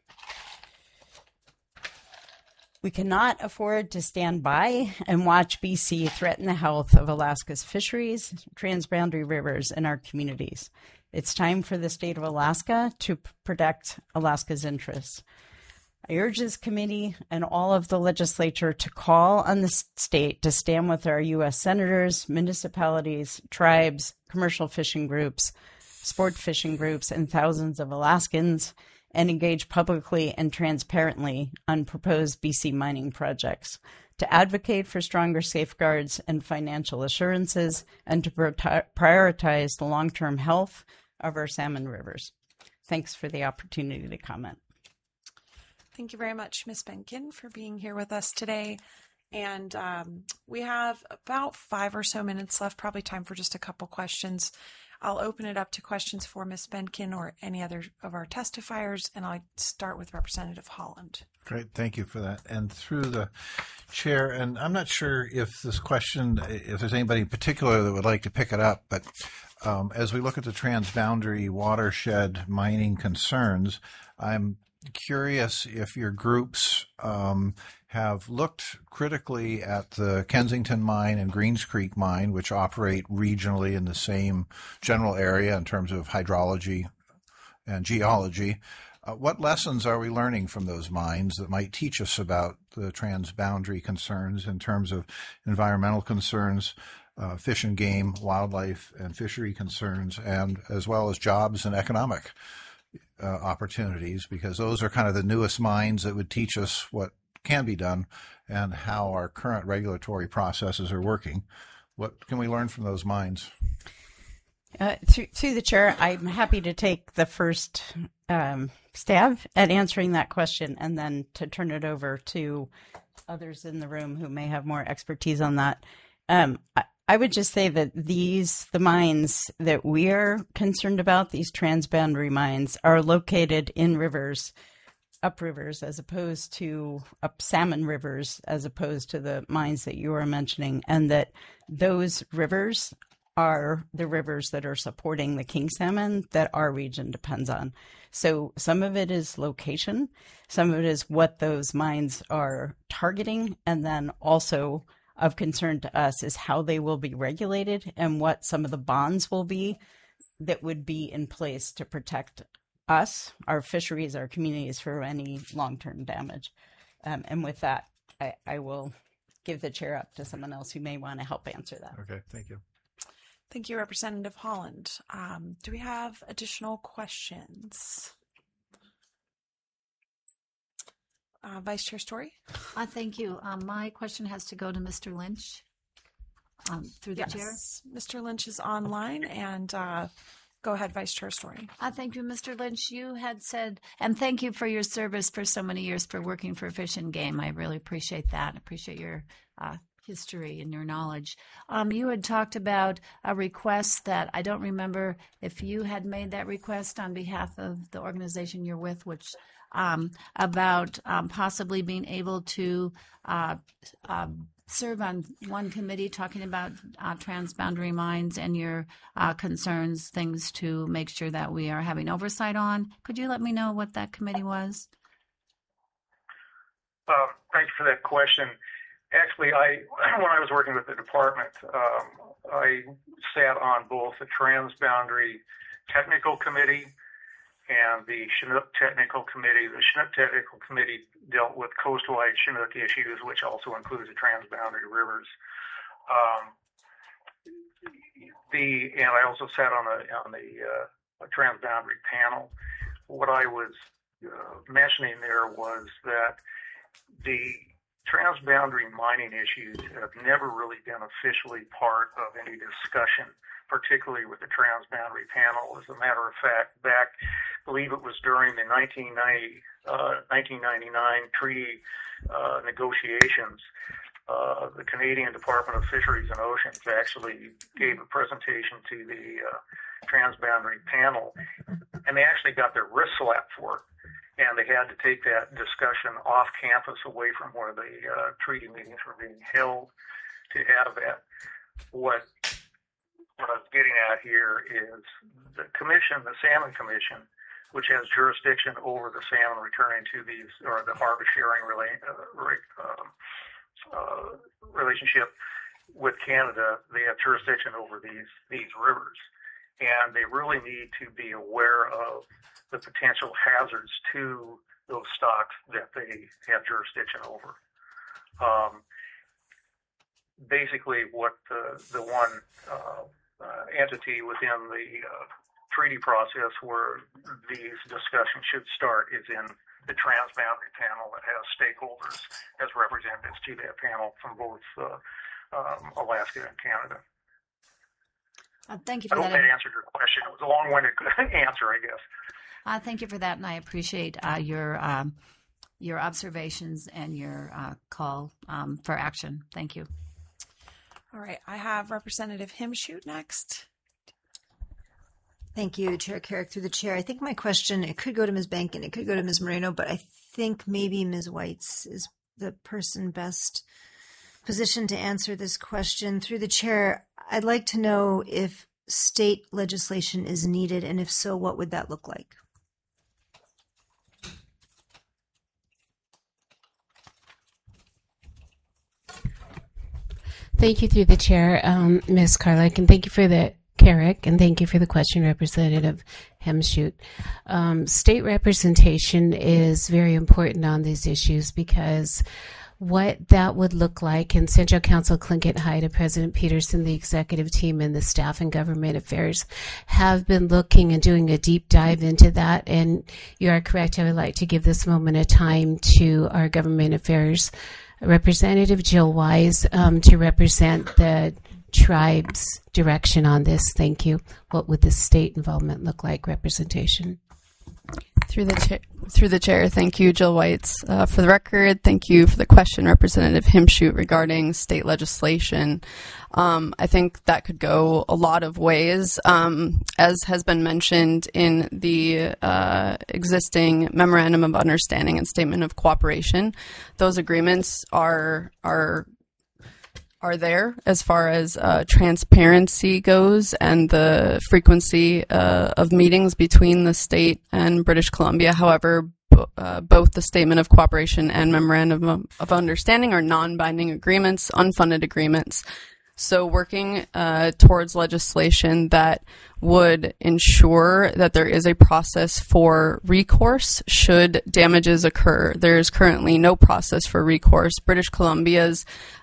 S14: We cannot afford to stand by and watch BC threaten the health of Alaska's fisheries, transboundary rivers, and our communities. It's time for the state of Alaska to protect Alaska's interests. I urge this committee and all of the legislature to call on the state to stand with our U.S. senators, municipalities, tribes, commercial fishing groups, sport fishing groups, and thousands of Alaskans, and engage publicly and transparently on proposed BC mining projects, to advocate for stronger safeguards and financial assurances, and to prioritize the long-term health of our salmon rivers. Thanks for the opportunity to comment.
S1: Thank you very much, Ms. Benkin, for being here with us today. And we have about 5 or so minutes left, probably time for just a couple questions. I'll open it up to questions for Ms. Benkin or any other of our testifiers, and I'll start with Representative Holland.
S9: Great, thank you for that. And through the chair, and I'm not sure if this question, if there's anybody in particular that would like to pick it up, but as we look at the transboundary watershed mining concerns, I'm curious if your groups have looked critically at the Kensington mine and Greens Creek mine, which operate regionally in the same general area in terms of hydrology and geology. What lessons are we learning from those mines that might teach us about the transboundary concerns in terms of environmental concerns, fish and game, wildlife and fishery concerns, and as well as jobs and economic opportunities? Because those are kind of the newest mines that would teach us what can be done and how our current regulatory processes are working. What can we learn from those mines?
S14: Through the chair, I'm happy to take the first stab at answering that question and then to turn it over to others in the room who may have more expertise on that. I would just say that the mines that we are concerned about, these transboundary mines, are located in rivers, up rivers, as opposed to up salmon rivers, as opposed to the mines that you are mentioning, and that those rivers are the rivers that are supporting the king salmon that our region depends on. So some of it is location, some of it is what those mines are targeting, and then also of concern to us is how they will be regulated and what some of the bonds will be that would be in place to protect us, our fisheries, our communities for any long-term damage. And with that, I will give the chair up to someone else who may want to help answer that.
S9: Okay, thank you.
S1: Thank you, Representative Holland. Do we have additional questions? Vice Chair Story?
S2: Thank you. My question has to go to Mr. Lynch through the chair.
S1: Mr. Lynch is online, and go ahead, Vice Chair Story.
S2: Thank you, Mr. Lynch. You had said, and thank you for your service for so many years for working for Fish and Game. I really appreciate that. I appreciate your history and your knowledge. You had talked about a request that I don't remember if you had made that request on behalf of the organization you're with, which about possibly being able to serve on one committee talking about transboundary mines and your concerns, things to make sure that we are having oversight on. Could you let me know what that committee was?
S13: Thank you for that question. Actually, when I was working with the department, I sat on both the Transboundary Technical Committee and the Chinook Technical Committee. The Chinook Technical Committee dealt with coastwide Chinook issues, which also includes the transboundary rivers. And I also sat on a transboundary panel. What I was mentioning there was that the transboundary mining issues have never really been officially part of any discussion, particularly with the transboundary panel. As a matter of fact, back, I believe it was during the 1999 treaty negotiations, the Canadian Department of Fisheries and Oceans actually gave a presentation to the transboundary panel, and they actually got their wrist slapped for it. And they had to take that discussion off campus away from where the treaty meetings were being held to have that. What I was getting at here is the commission, the Salmon Commission, which has jurisdiction over the salmon returning to these, or the harvest sharing relationship with Canada, they have jurisdiction over these rivers. And they really need to be aware of the potential hazards to those stocks that they have jurisdiction over. Basically, what the one entity within the treaty process where these discussions should start is in the transboundary panel that has stakeholders as representatives to that panel from both Alaska and Canada.
S2: Thank you for
S13: that. I hope that answered your question. It was a long-winded answer, I guess.
S2: Thank you for that, and I appreciate your observations and your call for action. Thank you.
S1: All right, I have Representative Himshoot next.
S6: Thank you, Chair Carrick, through the chair. I think my question, it could go to Ms. Bankin, it could go to Ms. Moreno, but I think maybe Ms. Weitz is the person best positioned to answer this question. Through the chair, I'd like to know if state legislation is needed, and if so, what would that look like?
S11: Thank you through the chair, Ms. Carlick, and thank you for the Carrick, and thank you for the question, Representative Hemshoot. State representation is very important on these issues because what that would look like, and Central Council Clinkett Hyde, President Peterson, the executive team, and the staff and government affairs have been looking and doing a deep dive into that. And you are correct. I would like to give this moment of time to our government affairs Representative Jill Wise to represent the tribe's direction on this. Thank you. What would the state involvement look like, representation?
S12: Through the chair, thank you, Jill Whites. For the record, thank you for the question, Representative Hemshoot, regarding state legislation. I think that could go a lot of ways. As has been mentioned in the existing Memorandum of Understanding and Statement of Cooperation, those agreements are there as far as transparency goes and the frequency of meetings between the state and British Columbia. However, both the Statement of Cooperation and Memorandum of Understanding are non-binding agreements, unfunded agreements. So working towards legislation that would ensure that there is a process for recourse should damages occur. There is currently no process for recourse. British Columbia's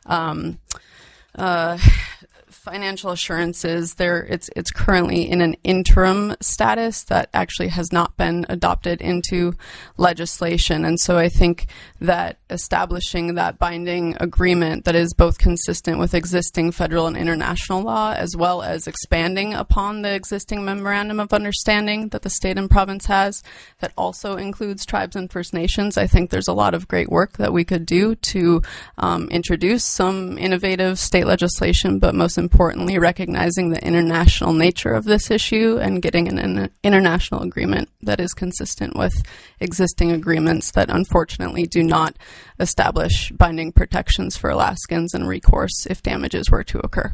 S12: financial assurances, it's currently in an interim status that actually has not been adopted into legislation. And so I think that establishing that binding agreement that is both consistent with existing federal and international law, as well as expanding upon the existing Memorandum of Understanding that the state and province has, that also includes tribes and First Nations. I think there's a lot of great work that we could do to introduce some innovative state legislation, but most importantly, recognizing the international nature of this issue and getting an international agreement that is consistent with existing agreements that unfortunately do not establish binding protections for Alaskans and recourse if damages were to occur.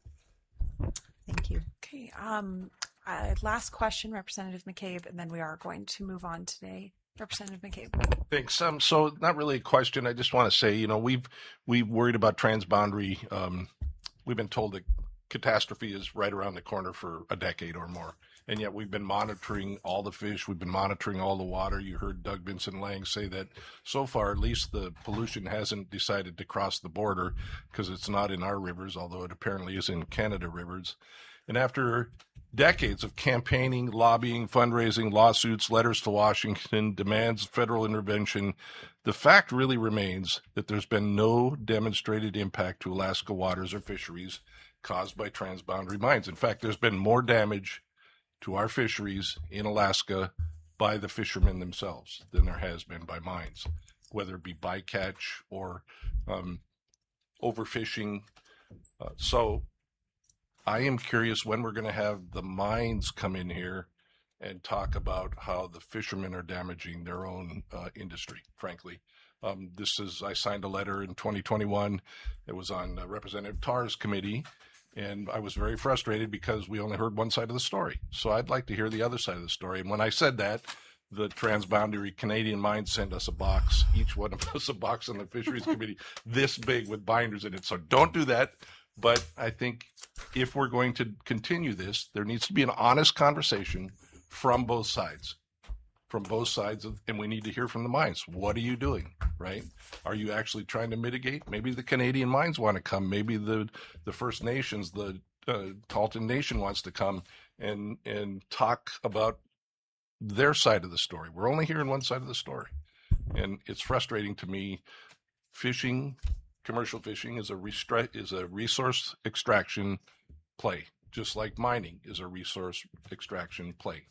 S6: Thank you.
S1: Okay. Last question, Representative McCabe, and then we are going to move on today. Representative McCabe.
S5: Thanks. So not really a question. I just want to say, we've worried about transboundary. We've been told that catastrophe is right around the corner for a decade or more. And yet we've been monitoring all the fish. We've been monitoring all the water. You heard Doug Vincent Lang say that so far, at least the pollution hasn't decided to cross the border because it's not in our rivers, although it apparently is in Canada rivers. And after decades of campaigning, lobbying, fundraising, lawsuits, letters to Washington, demands of federal intervention, the fact really remains that there's been no demonstrated impact to Alaska waters or fisheries caused by transboundary mines. In fact, there's been more damage to our fisheries in Alaska by the fishermen themselves than there has been by mines, whether it be bycatch or overfishing. So I am curious when we're going to have the mines come in here and talk about how the fishermen are damaging their own industry, frankly. I signed a letter in 2021. It was on Representative Tarr's committee, and I was very frustrated because we only heard one side of the story. So I'd like to hear the other side of the story. And when I said that, the Transboundary Canadian Mines sent us a box, each one of us a box on the Fisheries Committee, this big with binders in it. So don't do that. But I think if we're going to continue this, there needs to be an honest conversation from both sides. And we need to hear from the mines. What are you doing, right? Are you actually trying to mitigate? Maybe the Canadian mines want to come. Maybe the First Nations, the Tahltan Nation wants to come and talk about their side of the story. We're only hearing one side of the story. And it's frustrating to me. Commercial fishing is a resource extraction play, just like mining is a resource extraction play.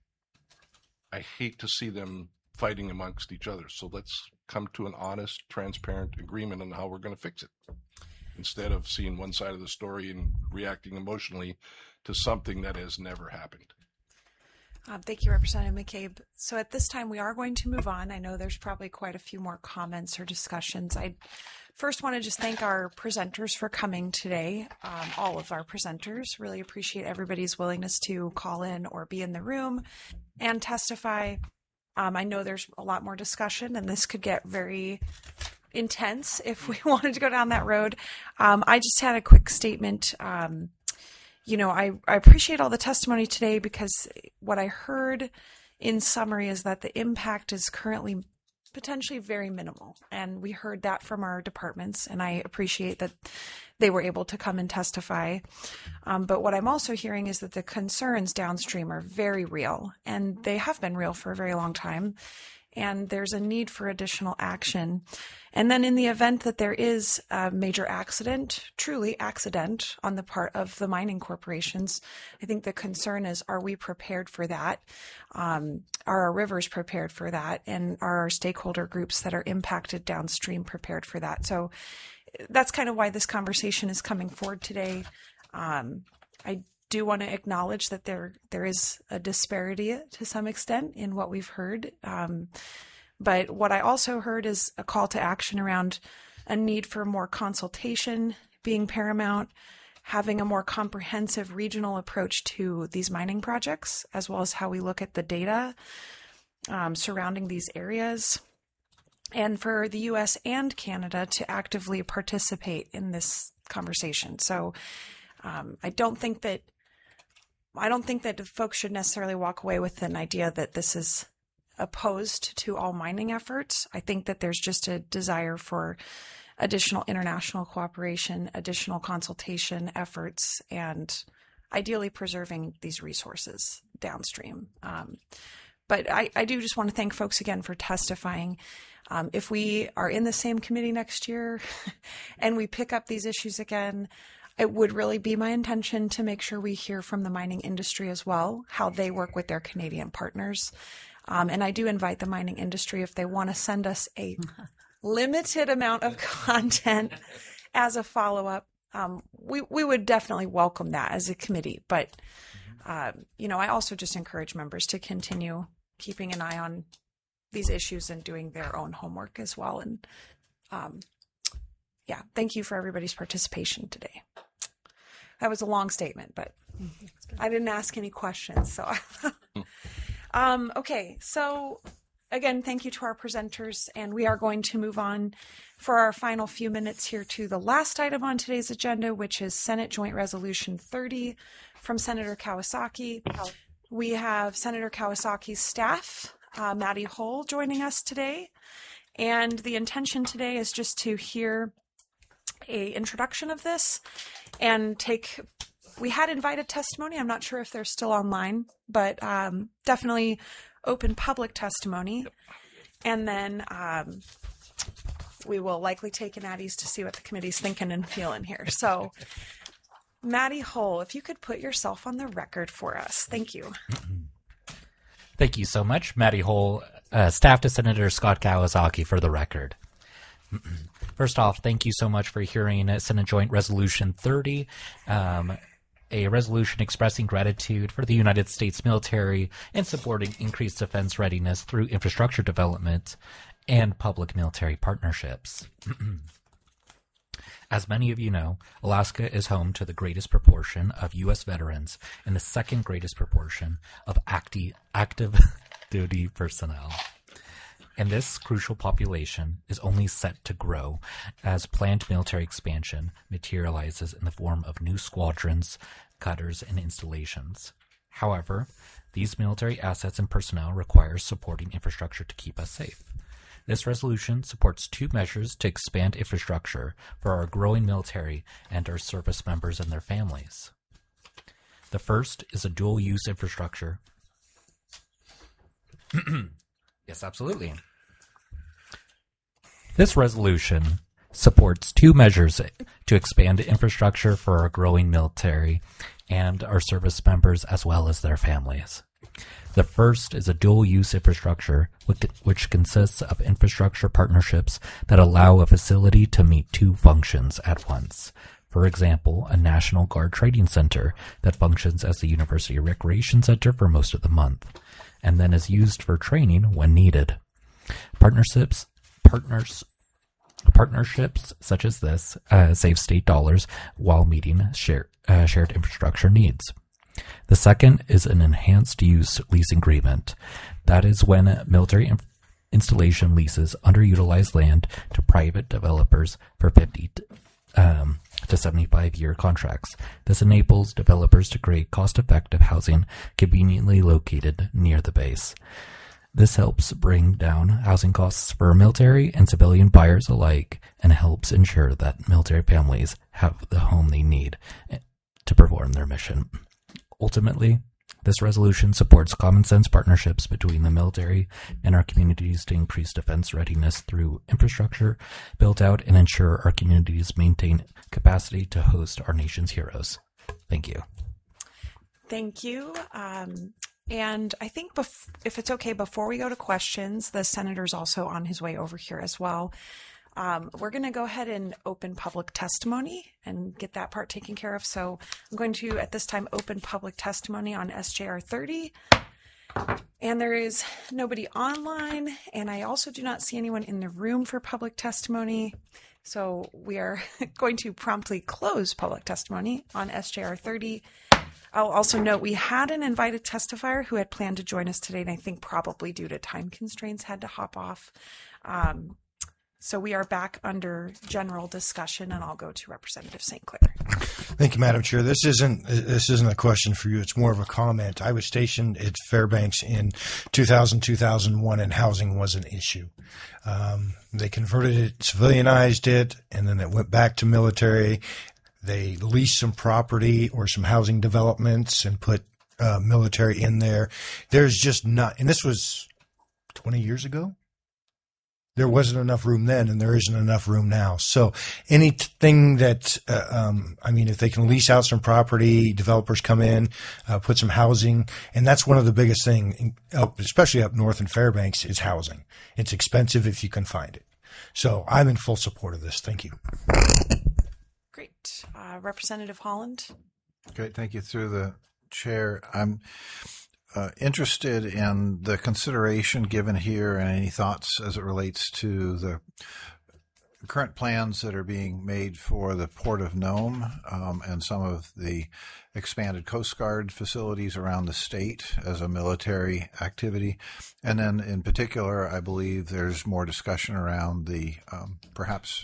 S5: I hate to see them fighting amongst each other. So let's come to an honest, transparent agreement on how we're going to fix it, instead of seeing one side of the story and reacting emotionally to something that has never happened.
S1: Thank you, Representative McCabe. So at this time, we are going to move on. I know there's probably quite a few more comments or discussions. I first want to just thank our presenters for coming today, all of our presenters. Really appreciate everybody's willingness to call in or be in the room and testify. I know there's a lot more discussion, and this could get very intense if we wanted to go down that road. I just had a quick statement. I appreciate all the testimony today, because what I heard in summary is that the impact is currently potentially very minimal. And we heard that from our departments, and I appreciate that they were able to come and testify. But what I'm also hearing is that the concerns downstream are very real, and they have been real for a very long time. And there's a need for additional action. And then in the event that there is a major accident, truly accident on the part of the mining corporations, I think the concern is, are we prepared for that? Are our rivers prepared for that? And are our stakeholder groups that are impacted downstream prepared for that? So that's kind of why this conversation is coming forward today. I do want to acknowledge that there is a disparity to some extent in what we've heard. But what I also heard is a call to action around a need for more consultation being paramount, having a more comprehensive regional approach to these mining projects, as well as how we look at the data surrounding these areas, and for the U.S. and Canada to actively participate in this conversation. So I don't think that folks should necessarily walk away with an idea that this is opposed to all mining efforts. I think that there's just a desire for additional international cooperation, additional consultation efforts, and ideally preserving these resources downstream. But I do just want to thank folks again for testifying. If we are in the same committee next year and we pick up these issues again, it would really be my intention to make sure we hear from the mining industry as well, how they work with their Canadian partners. And I do invite the mining industry, if they want to send us a limited amount of content as a follow-up, we would definitely welcome that as a committee. But, I also just encourage members to continue keeping an eye on these issues and doing their own homework as well. And thank you for everybody's participation today. That was a long statement, but I didn't ask any questions. So, okay. So again, thank you to our presenters, and we are going to move on for our final few minutes here to the last item on today's agenda, which is Senate Joint Resolution 30 from Senator Kawasaki. We have Senator Kawasaki's staff, Maddie Hull, joining us today. And the intention today is just to hear a introduction of this and we had invited testimony. I'm not sure if they're still online, but definitely open public testimony. And then we will likely take an at ease to see what the committee's thinking and feeling here. So Maddie Hull, if you could put yourself on the record for us. Thank you.
S15: Thank you so much. Maddie Hull, staff to Senator Scott Kawasaki for the record. First off, thank you so much for hearing Senate Joint Resolution 30, a resolution expressing gratitude for the United States military and supporting increased defense readiness through infrastructure development and public military partnerships. As many of you know, Alaska is home to the greatest proportion of U.S. veterans and the second greatest proportion of active duty personnel. And this crucial population is only set to grow as planned military expansion materializes in the form of new squadrons, cutters, and installations. However, these military assets and personnel require supporting infrastructure to keep us safe. This resolution supports two measures to expand infrastructure for our growing military and our service members and their families. The first is a dual-use infrastructure. Yes, absolutely. This resolution supports two measures to expand infrastructure for our growing military and our service members as well as their families. The first is a dual-use infrastructure, which consists of infrastructure partnerships that allow a facility to meet two functions at once. For example, a National Guard training center that functions as the University Recreation Center for most of the month, and then is used for training when needed. Partnerships such as this save state dollars while meeting shared infrastructure needs. The second is an enhanced use lease agreement. That is when military installation leases underutilized land to private developers for 50 to 75-year contracts. This enables developers to create cost-effective housing conveniently located near the base. This helps bring down housing costs for military and civilian buyers alike and helps ensure that military families have the home they need to perform their mission. Ultimately, this resolution supports common sense partnerships between the military and our communities to increase defense readiness through infrastructure built out and ensure our communities maintain capacity to host our nation's heroes. Thank you.
S1: Thank you. And I think if it's okay, before we go to questions, the senator's also on his way over here as well. We're going to go ahead and open public testimony and get that part taken care of. So I'm going to, at this time, open public testimony on SJR 30. And there is nobody online, and I also do not see anyone in the room for public testimony. So we are going to promptly close public testimony on SJR 30. I'll also note we had an invited testifier who had planned to join us today, and I think probably due to time constraints had to hop off. So we are back under general discussion, and I'll go to Representative St. Clair.
S3: Thank you, Madam Chair. This isn't a question for you. It's more of a comment. I was stationed at Fairbanks in 2000, 2001, and housing was an issue. They converted it, civilianized it, and then it went back to military. They leased some property or some housing developments and put military in there. There's just not, and this was 20 years ago. There wasn't enough room then, and there isn't enough room now. So anything that, if they can lease out some property, developers come in, put some housing, and that's one of the biggest things, especially up north in Fairbanks, is housing. It's expensive if you can find it. So I'm in full support of this. Thank you.
S1: Great. Representative Holland.
S9: Great. Thank you. Through the chair, I'm interested in the consideration given here and any thoughts as it relates to the current plans that are being made for the Port of Nome and some of the expanded Coast Guard facilities around the state as a military activity. And then in particular, I believe there's more discussion around the perhaps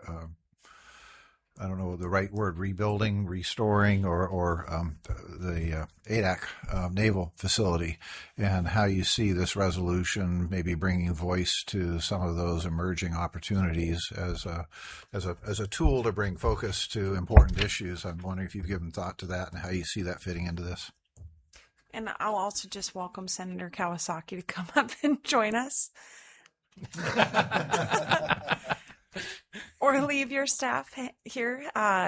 S9: I don't know the right word, rebuilding, restoring, or the ADAC naval facility, and how you see this resolution maybe bringing voice to some of those emerging opportunities as a tool to bring focus to important issues. I'm wondering if you've given thought to that and how you see that fitting into this.
S1: And I'll also just welcome Senator Kawasaki to come up and join us. Or leave your staff here.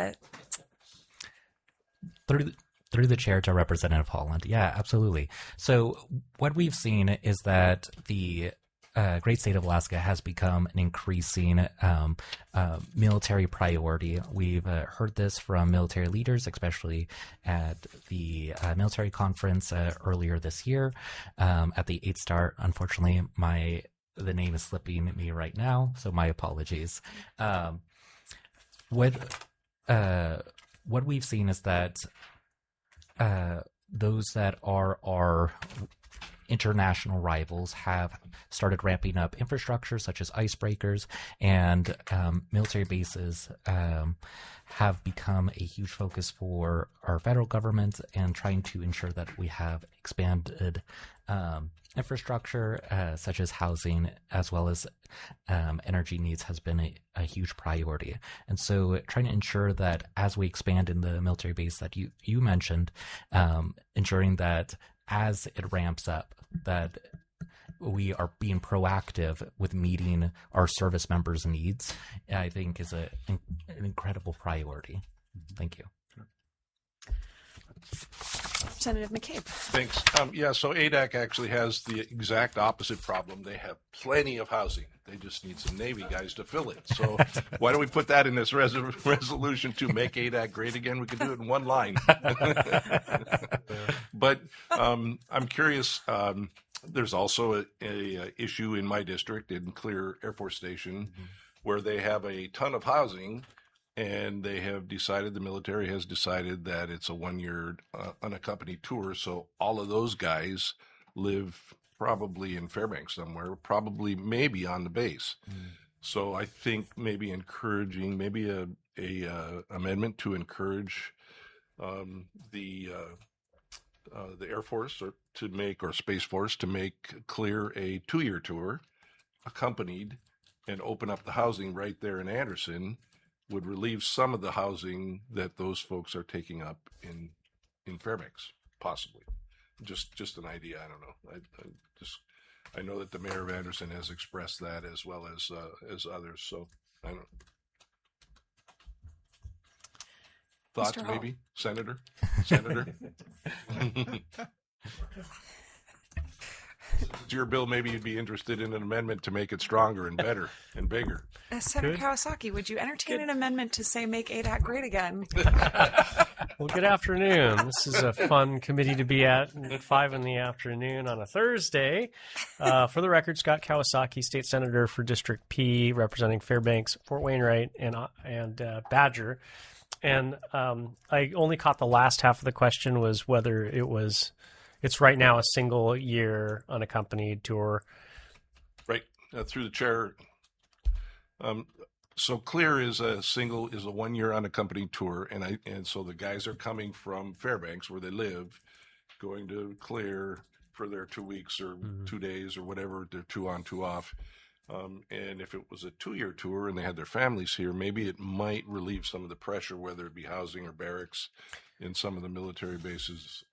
S15: Through the chair to Representative Holland. Yeah, absolutely. So what we've seen is that the great state of Alaska has become an increasing military priority. We've heard this from military leaders, especially at the military conference earlier this year at the 8 Star. Unfortunately, the name is slipping me right now, so my apologies. What we've seen is that those that are our international rivals have started ramping up infrastructure such as icebreakers, and military bases have become a huge focus for our federal government, and trying to ensure that we have expanded infrastructure such as housing as well as energy needs has been a huge priority. And so trying to ensure that as we expand in the military base that you mentioned, ensuring that as it ramps up, that we are being proactive with meeting our service members' needs, I think is an incredible priority. Thank you.
S1: Representative McCabe.
S5: Thanks. So ADAC actually has the exact opposite problem. They have plenty of housing. They just need some Navy guys to fill it. So why don't we put that in this resolution to make ADAC great again? We could do it in one line. But I'm curious. There's also a issue in my district in Clear Air Force Station where they have a ton of housing, and they have decided, the military has decided that it's a 1-year unaccompanied tour. So all of those guys live probably in Fairbanks somewhere, maybe on the base. So I think maybe encouraging, maybe amendment to encourage the Air Force or Space Force to make Clear a 2-year tour, accompanied, and open up the housing right there in Anderson, would relieve some of the housing that those folks are taking up in Fairbanks, possibly. Just an idea. I don't know. I know that the mayor of Anderson has expressed that as well as others. So I don't know. Thoughts,
S1: Mr. Hall.
S5: maybe, Senator. It's your bill. Maybe you'd be interested in an amendment to make it stronger and better and bigger.
S1: Senator Kawasaki, would you entertain an amendment to say make ADAC great again?
S16: Well, good afternoon. This is a fun committee to be at 5 in the afternoon on a Thursday. For the record, Scott Kawasaki, State Senator for District P, representing Fairbanks, Fort Wainwright, and Badger. And I only caught the last half of the question, was whether it's right now a single year unaccompanied tour.
S5: Right. Through the chair. So Clear is a 1-year unaccompanied tour, and so the guys are coming from Fairbanks, where they live, going to Clear for their 2 weeks or 2 days or whatever. They're 2 on, 2 off. And if it was a 2-year tour and they had their families here, maybe it might relieve some of the pressure, whether it be housing or barracks, in some of the military bases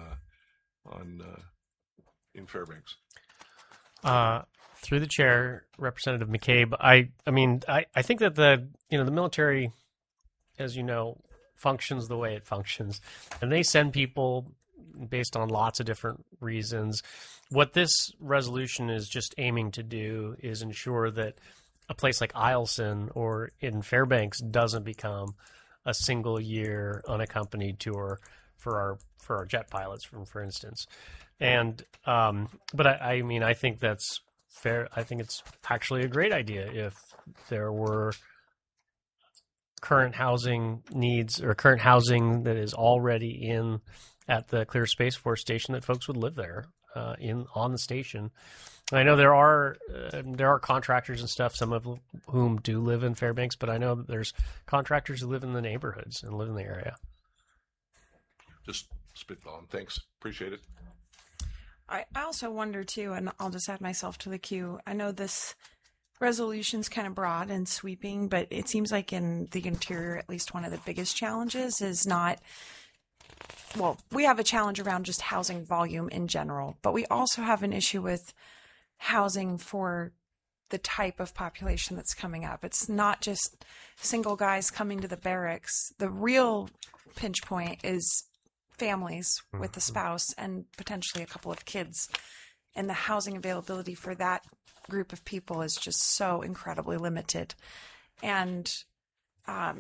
S5: in Fairbanks.
S16: Through the chair, Representative McCabe, I think that the military, as you know, functions the way it functions, and they send people based on lots of different reasons. What this resolution is just aiming to do is ensure that a place like Eielson or in Fairbanks doesn't become a single year unaccompanied tour for our jet pilots, for instance. And but I think that's fair. I think it's actually a great idea if there were current housing needs or current housing that is already in at the Clear Space Force Station, that folks would live there on the station. And I know there are contractors and stuff, some of whom do live in Fairbanks, but I know that there's contractors who live in the neighborhoods and live in the area.
S5: Just spitballing. Thanks. Appreciate it.
S1: I also wonder too, and I'll just add myself to the queue. I know this resolution's kind of broad and sweeping, but it seems like in the interior, at least one of the biggest challenges is not, well, we have a challenge around just housing volume in general, but we also have an issue with housing for the type of population that's coming up. It's not just single guys coming to the barracks. The real pinch point is families with a spouse and potentially a couple of kids. And the housing availability for that group of people is just so incredibly limited. And I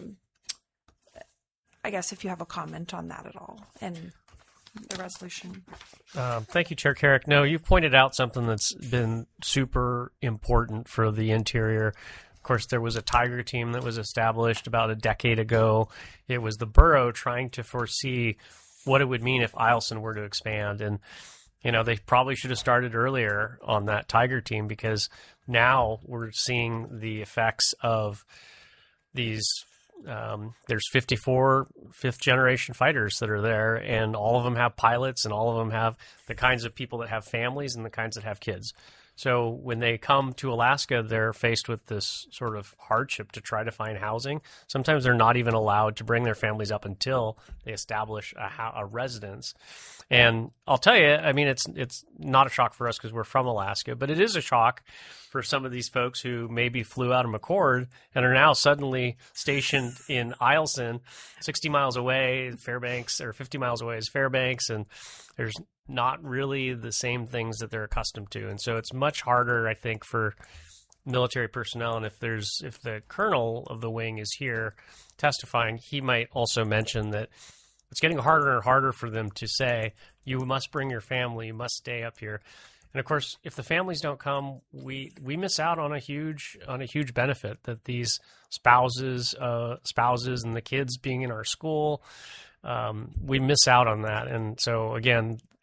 S1: guess if you have a comment on that at all and the resolution.
S16: Thank you, Chair Carrick. No, you've pointed out something that's been super important for the interior. Of course, there was a Tiger team that was established about a decade ago. It was the borough trying to foresee what it would mean if Eielson were to expand. And, they probably should have started earlier on that Tiger team, because now we're seeing the effects of these. There's 54 fifth-generation fighters that are there, and all of them have pilots, and all of them have the kinds of people that have families and the kinds that have kids. So when they come to Alaska, they're faced with this sort of hardship to try to find housing. Sometimes they're not even allowed to bring their families up until they establish a residence. And I'll tell you, it's not a shock for us because we're from Alaska, but it is a shock for some of these folks who maybe flew out of McChord and are now suddenly stationed in Eielson, 60 miles away, Fairbanks, or 50 miles away is Fairbanks, and there's not really the same things that they're accustomed to. And so it's much harder, I think, for military personnel. And if the colonel of the wing is here testifying, he might also mention that it's getting harder and harder for them to say, you must bring your family, you must stay up here. And of course, if the families don't come, we miss out on a huge benefit that these spouses and the kids being in our school, we miss out on that. And so again,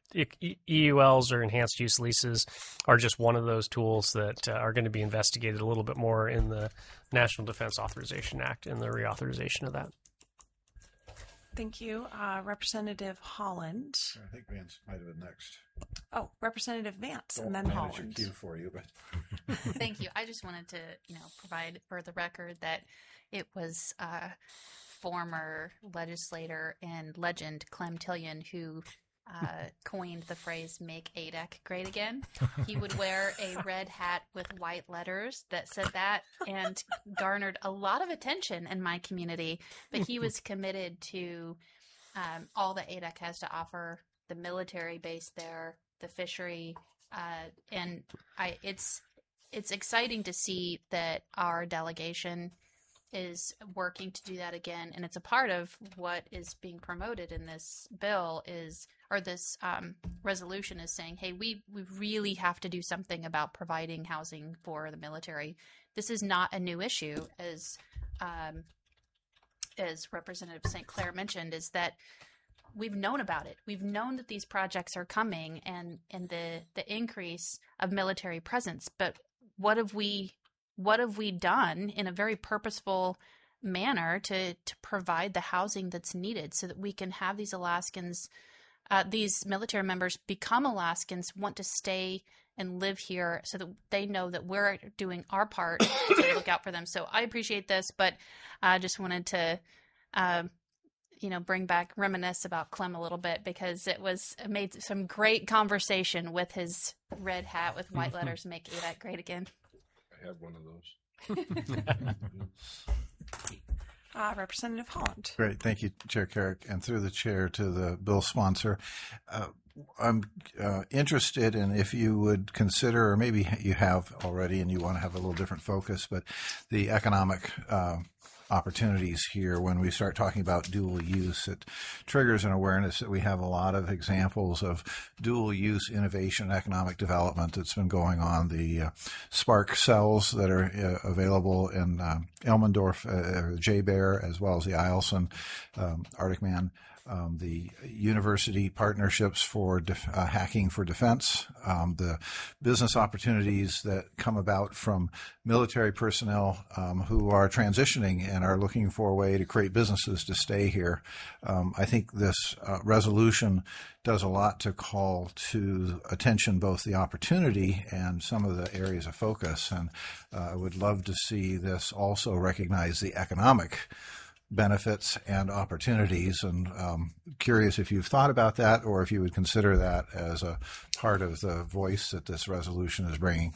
S16: EULs or enhanced use leases are just one of those tools that are going to be investigated a little bit more in the National Defense Authorization Act and the reauthorization of that.
S1: Thank you. Representative Holland.
S9: I think Vance might have been next.
S1: Oh, Representative Vance and then
S9: Manage
S1: Holland.
S9: your cue for you, but
S4: Thank you. I just wanted to, provide for the record that it was former legislator and legend Clem Tillion who coined the phrase "Make ADEC great again." He would wear a red hat with white letters that said that, and garnered a lot of attention in my community. But he was committed to all that ADEC has to offer, the military base there, the fishery, and it's exciting to see that our delegation is working to do that again, and it's a part of what is being promoted in this bill this resolution is saying, hey, we really have to do something about providing housing for the military. This is not a new issue, as Representative St. Clair mentioned, is that we've known about it. We've known that these projects are coming and the increase of military presence, but what have we done in a very purposeful manner to provide the housing that's needed so that we can have these Alaskans, these military members become Alaskans, want to stay and live here so that they know that we're doing our part to look out for them. So I appreciate this, but I just wanted to, reminisce about Clem a little bit, because it made some great conversation with his red hat with white letters, "Make ADEC great again."
S5: I have one of those.
S1: Representative Holland.
S9: Great. Thank you, Chair Carrick, and through the chair to the bill sponsor. I'm interested in if you would consider, or maybe you have already and you want to have a little different focus, but the economic opportunities here when we start talking about dual use. It triggers an awareness that we have a lot of examples of dual use innovation, economic development that's been going on. The Spark cells that are available in Elmendorf, J-Bear, as well as the Eielson Arctic Man. The university partnerships for hacking for defense, the business opportunities that come about from military personnel who are transitioning and are looking for a way to create businesses to stay here. I think this resolution does a lot to call to attention both the opportunity and some of the areas of focus. And I would love to see this also recognize the economic benefits and opportunities, and curious if you've thought about that or if you would consider that as a part of the voice that this resolution is bringing.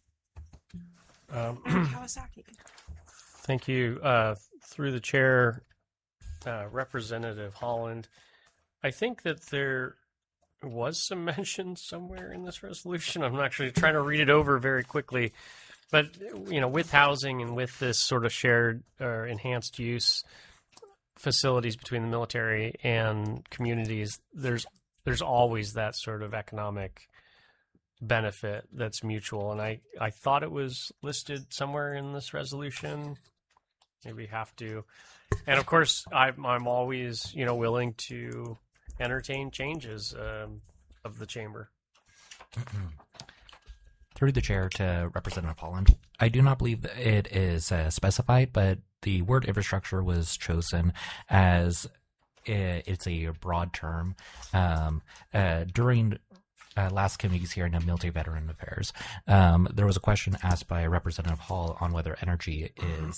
S1: Kawasaki.
S16: Thank you. Through the chair, Representative Holland, I think that there was some mention somewhere in this resolution. I'm actually trying to read it over very quickly. But, with housing and with this sort of shared or enhanced use facilities between the military and communities, there's always that sort of economic benefit that's mutual. And I thought it was listed somewhere in this resolution. Maybe have to. And, of course, I'm always, willing to entertain changes of the chamber.
S15: Through the chair to Representative Holland, I do not believe that it is specified, but the word infrastructure was chosen as it's a broad term. During last committee's hearing of Military Veteran Affairs, there was a question asked by Representative Hall on whether energy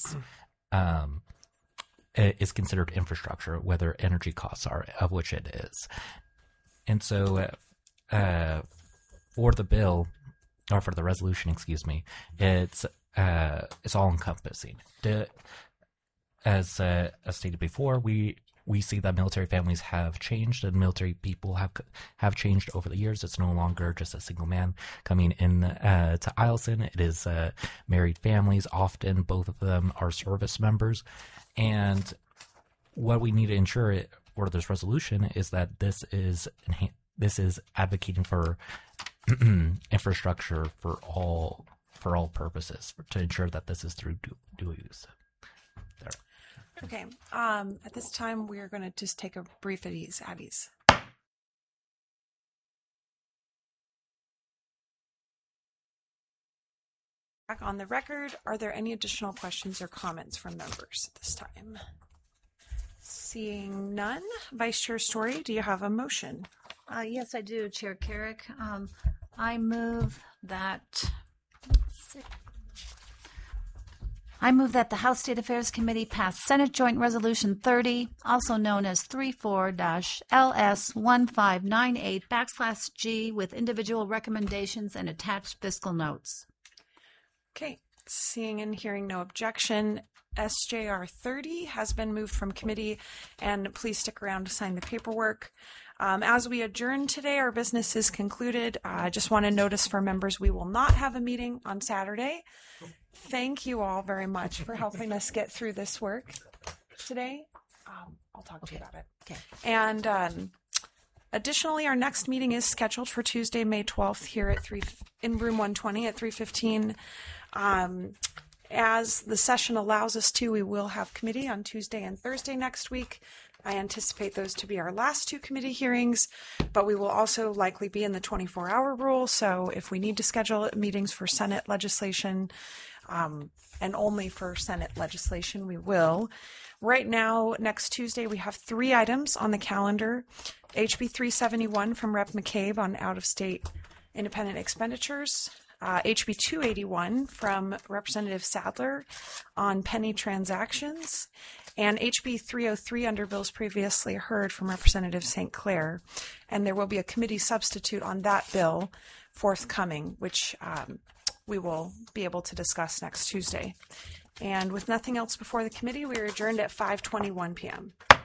S15: is considered infrastructure, whether energy costs are, of which it is. And so for the bill, or for the resolution, excuse me, it's all encompassing. As stated before, we see that military families have changed and military people have changed over the years. It's no longer just a single man coming in to Eielson. It is married families. Often both of them are service members. And what we need to ensure for this resolution is that this is advocating for infrastructure for all purposes to ensure that this is through dual use. There.
S1: Okay. At this time, we are going to just take a brief at ease. Back on the record, are there any additional questions or comments from members at this time? Seeing none, Vice Chair Story, do you have a motion?
S2: Yes, I do, Chair Carrick. I move that the House State Affairs Committee pass Senate Joint Resolution 30, also known as 34-LS1598/G, with individual recommendations and attached fiscal notes.
S1: Okay, seeing and hearing no objection, SJR 30 has been moved from committee, and please stick around to sign the paperwork. As we adjourn today, our business is concluded. I just want to notice for members, we will not have a meeting on Saturday. Thank you all very much for helping us get through this work today. I'll talk to you about it.
S2: Okay.
S1: And additionally, our next meeting is scheduled for Tuesday, May 12th here at in room 120 at 3:15. As the session allows us to, we will have committee on Tuesday and Thursday next week. I anticipate those to be our last two committee hearings, but we will also likely be in the 24-hour rule. So if we need to schedule meetings for Senate legislation, and only for Senate legislation, we will. Right now, next Tuesday, we have 3 items on the calendar. HB 371 from Rep. McCabe on out-of-state independent expenditures. HB 281 from Representative Sadler on penny transactions, and HB 303 under bills previously heard from Representative St. Clair. And there will be a committee substitute on that bill forthcoming, which we will be able to discuss next Tuesday. And with nothing else before the committee, we are adjourned at 5:21 p.m.